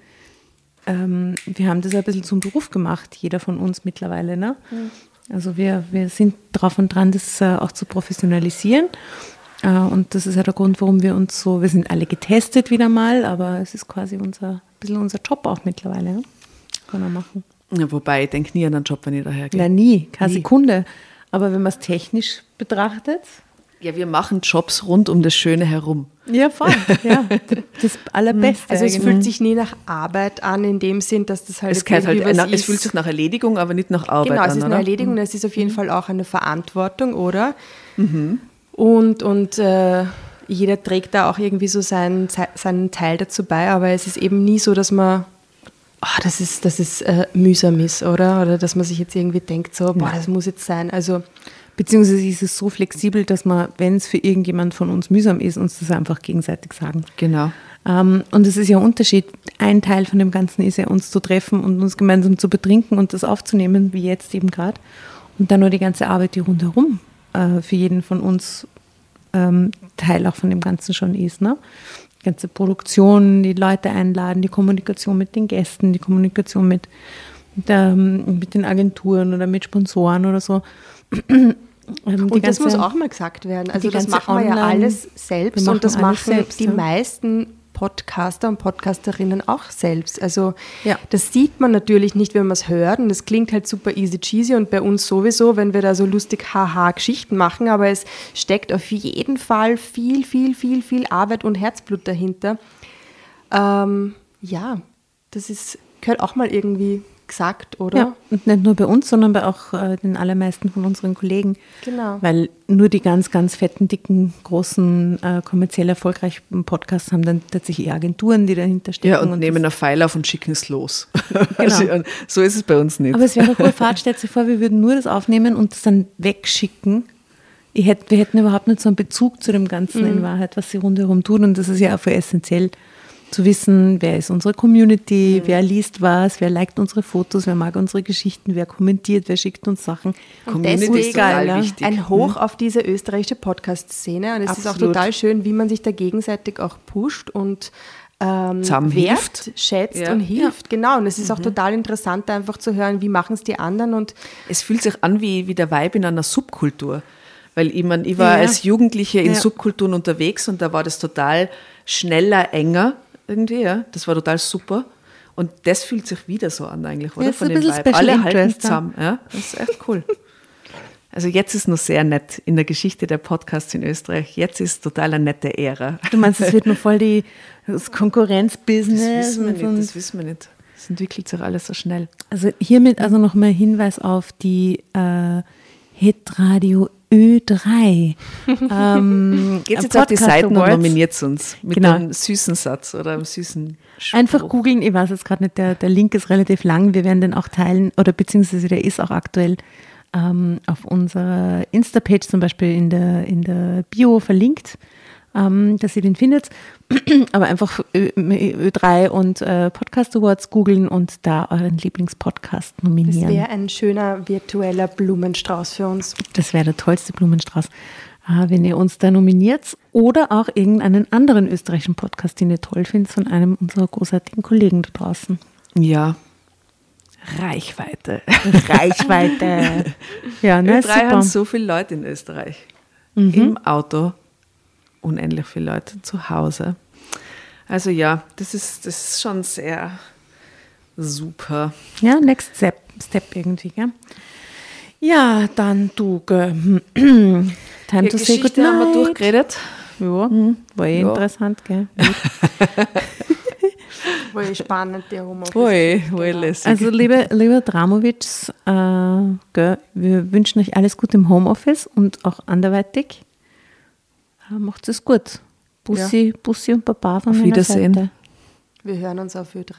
Speaker 1: Wir haben das ein bisschen zum Beruf gemacht, jeder von uns mittlerweile. Ne? Also wir sind drauf und dran, das auch zu professionalisieren. Und das ist ja der Grund, warum wir sind alle getestet wieder mal, aber es ist quasi ein bisschen unser Job auch mittlerweile. Ne? Können wir machen.
Speaker 2: Ja, wobei, ich denke nie an einen Job, wenn ich daher gehe.
Speaker 1: Ja, nie, keine Sekunde. Aber wenn man es technisch betrachtet.
Speaker 2: Ja, wir machen Jobs rund um das Schöne herum.
Speaker 1: Ja, voll. Ja, das Allerbeste.
Speaker 5: Also es fühlt sich nie nach Arbeit an, in dem Sinn, dass das halt...
Speaker 2: Es fühlt sich nach Erledigung, aber nicht nach Arbeit an.
Speaker 5: Genau, es ist eine Erledigung, es ist auf jeden Fall auch eine Verantwortung, oder? Und jeder trägt da auch irgendwie so seinen Teil dazu bei, aber es ist eben nie so, dass man... das ist mühsam ist, oder dass man sich jetzt irgendwie denkt, so, das muss jetzt sein. Also,
Speaker 1: beziehungsweise ist es so flexibel, dass man, wenn es für irgendjemand von uns mühsam ist, uns das einfach gegenseitig sagen.
Speaker 2: Genau.
Speaker 1: Und es ist ja ein Unterschied. Ein Teil von dem Ganzen ist ja, uns zu treffen und uns gemeinsam zu betrinken und das aufzunehmen, wie jetzt eben gerade. Und dann nur die ganze Arbeit, die rundherum für jeden von uns Teil auch von dem Ganzen schon ist, ne? Die ganze Produktion, die Leute einladen, die Kommunikation mit den Gästen, die Kommunikation mit den Agenturen oder mit Sponsoren oder so.
Speaker 5: Und das muss auch mal gesagt werden. Also das machen wir ja alles selbst und das machen die meisten Podcaster und Podcasterinnen auch selbst. Also das sieht man natürlich nicht, wenn man es hört, und das klingt halt super easy cheesy und bei uns sowieso, wenn wir da so lustig Haha-Geschichten machen, aber es steckt auf jeden Fall viel, viel, viel, viel Arbeit und Herzblut dahinter. Das gehört auch mal irgendwie gesagt, oder?
Speaker 1: Ja, und nicht nur bei uns, sondern bei auch den allermeisten von unseren Kollegen.
Speaker 5: Genau.
Speaker 1: Weil nur die ganz, ganz fetten, dicken, großen, kommerziell erfolgreichen Podcasts haben dann tatsächlich Agenturen, die dahinter stecken.
Speaker 2: Ja, und nehmen einen Pfeil auf und schicken es los.
Speaker 1: Genau.
Speaker 2: Also, so ist es bei uns nicht.
Speaker 1: Aber es wäre doch cool, Fahrt, stellt sich vor, wir würden nur das aufnehmen und das dann wegschicken. Wir hätten überhaupt nicht so einen Bezug zu dem Ganzen in Wahrheit, was sie rundherum tun, und das ist ja auch für essentiell, zu wissen, wer ist unsere Community, wer liest was, wer liked unsere Fotos, wer mag unsere Geschichten, wer kommentiert, wer schickt uns Sachen.
Speaker 5: Und deswegen ist total wichtig. Ein Hoch auf diese österreichische Podcast-Szene, und es ist auch total schön, wie man sich da gegenseitig auch pusht und wert, schätzt und hilft. Genau, und es ist auch total interessant, einfach zu hören, wie machen es die anderen. Und
Speaker 2: es fühlt sich an wie der Vibe in einer Subkultur. Weil ich war als Jugendliche in Subkulturen unterwegs und da war das total schneller, enger irgendwie, ja. Das war total super. Und das fühlt sich wieder so an eigentlich, oder?
Speaker 1: Ja,
Speaker 2: von dem Vibe. Alle halten zusammen. Ja? Das ist echt cool. Also jetzt ist noch sehr nett in der Geschichte der Podcasts in Österreich. Jetzt ist total eine nette Ära.
Speaker 1: Du meinst, es wird noch voll das Konkurrenzbusiness?
Speaker 2: Das wissen wir nicht. Das entwickelt sich alles so schnell.
Speaker 1: Also hiermit also nochmal Hinweis auf die Hitradio Ö3.
Speaker 2: Geht jetzt auf die Seiten und nominiert uns mit einem süßen Satz oder einem süßen Spruch.
Speaker 1: Einfach googeln, ich weiß jetzt gerade nicht, der Link ist relativ lang, wir werden den auch teilen, oder beziehungsweise der ist auch aktuell auf unserer Insta-Page zum Beispiel in der Bio verlinkt, dass ihr den findet. Aber einfach Ö3 und Podcast Awards googeln und da euren Lieblingspodcast nominieren.
Speaker 5: Das wäre ein schöner virtueller Blumenstrauß für uns.
Speaker 1: Das wäre der tollste Blumenstrauß. wenn ihr uns da nominiert oder auch irgendeinen anderen österreichischen Podcast, den ihr toll findet, von einem unserer großartigen Kollegen da draußen.
Speaker 2: Ja. Reichweite.
Speaker 1: Ja, ne,
Speaker 2: Wir
Speaker 1: super.
Speaker 2: haben so viele Leute in Österreich. Im Auto, unendlich viele Leute zu Hause. Also ja, das ist schon sehr super.
Speaker 1: Ja, next step irgendwie, gell? Ja, dann du, time to say
Speaker 2: Geschichte
Speaker 1: goodnight.
Speaker 2: haben wir durchgeredet.
Speaker 1: Ja, war
Speaker 2: Ja.
Speaker 1: interessant, gell?
Speaker 5: Voll spannend, der Homeoffice.
Speaker 2: Voll lässig.
Speaker 1: Also, liebe Dramovics, gell, wir wünschen euch alles Gute im Homeoffice und auch anderweitig. Macht es gut. Bussi und Baba von
Speaker 2: Auf
Speaker 1: meiner
Speaker 2: Wiedersehen.
Speaker 1: Seite.
Speaker 5: Wir hören uns auf Ö3.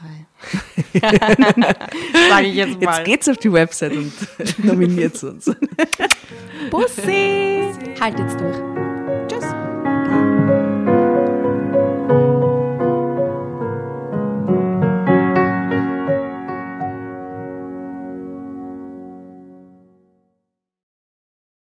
Speaker 5: Sage ich jetzt mal.
Speaker 2: Jetzt geht's auf die Website und nominiert uns.
Speaker 1: Bussi!
Speaker 5: Haltet's durch.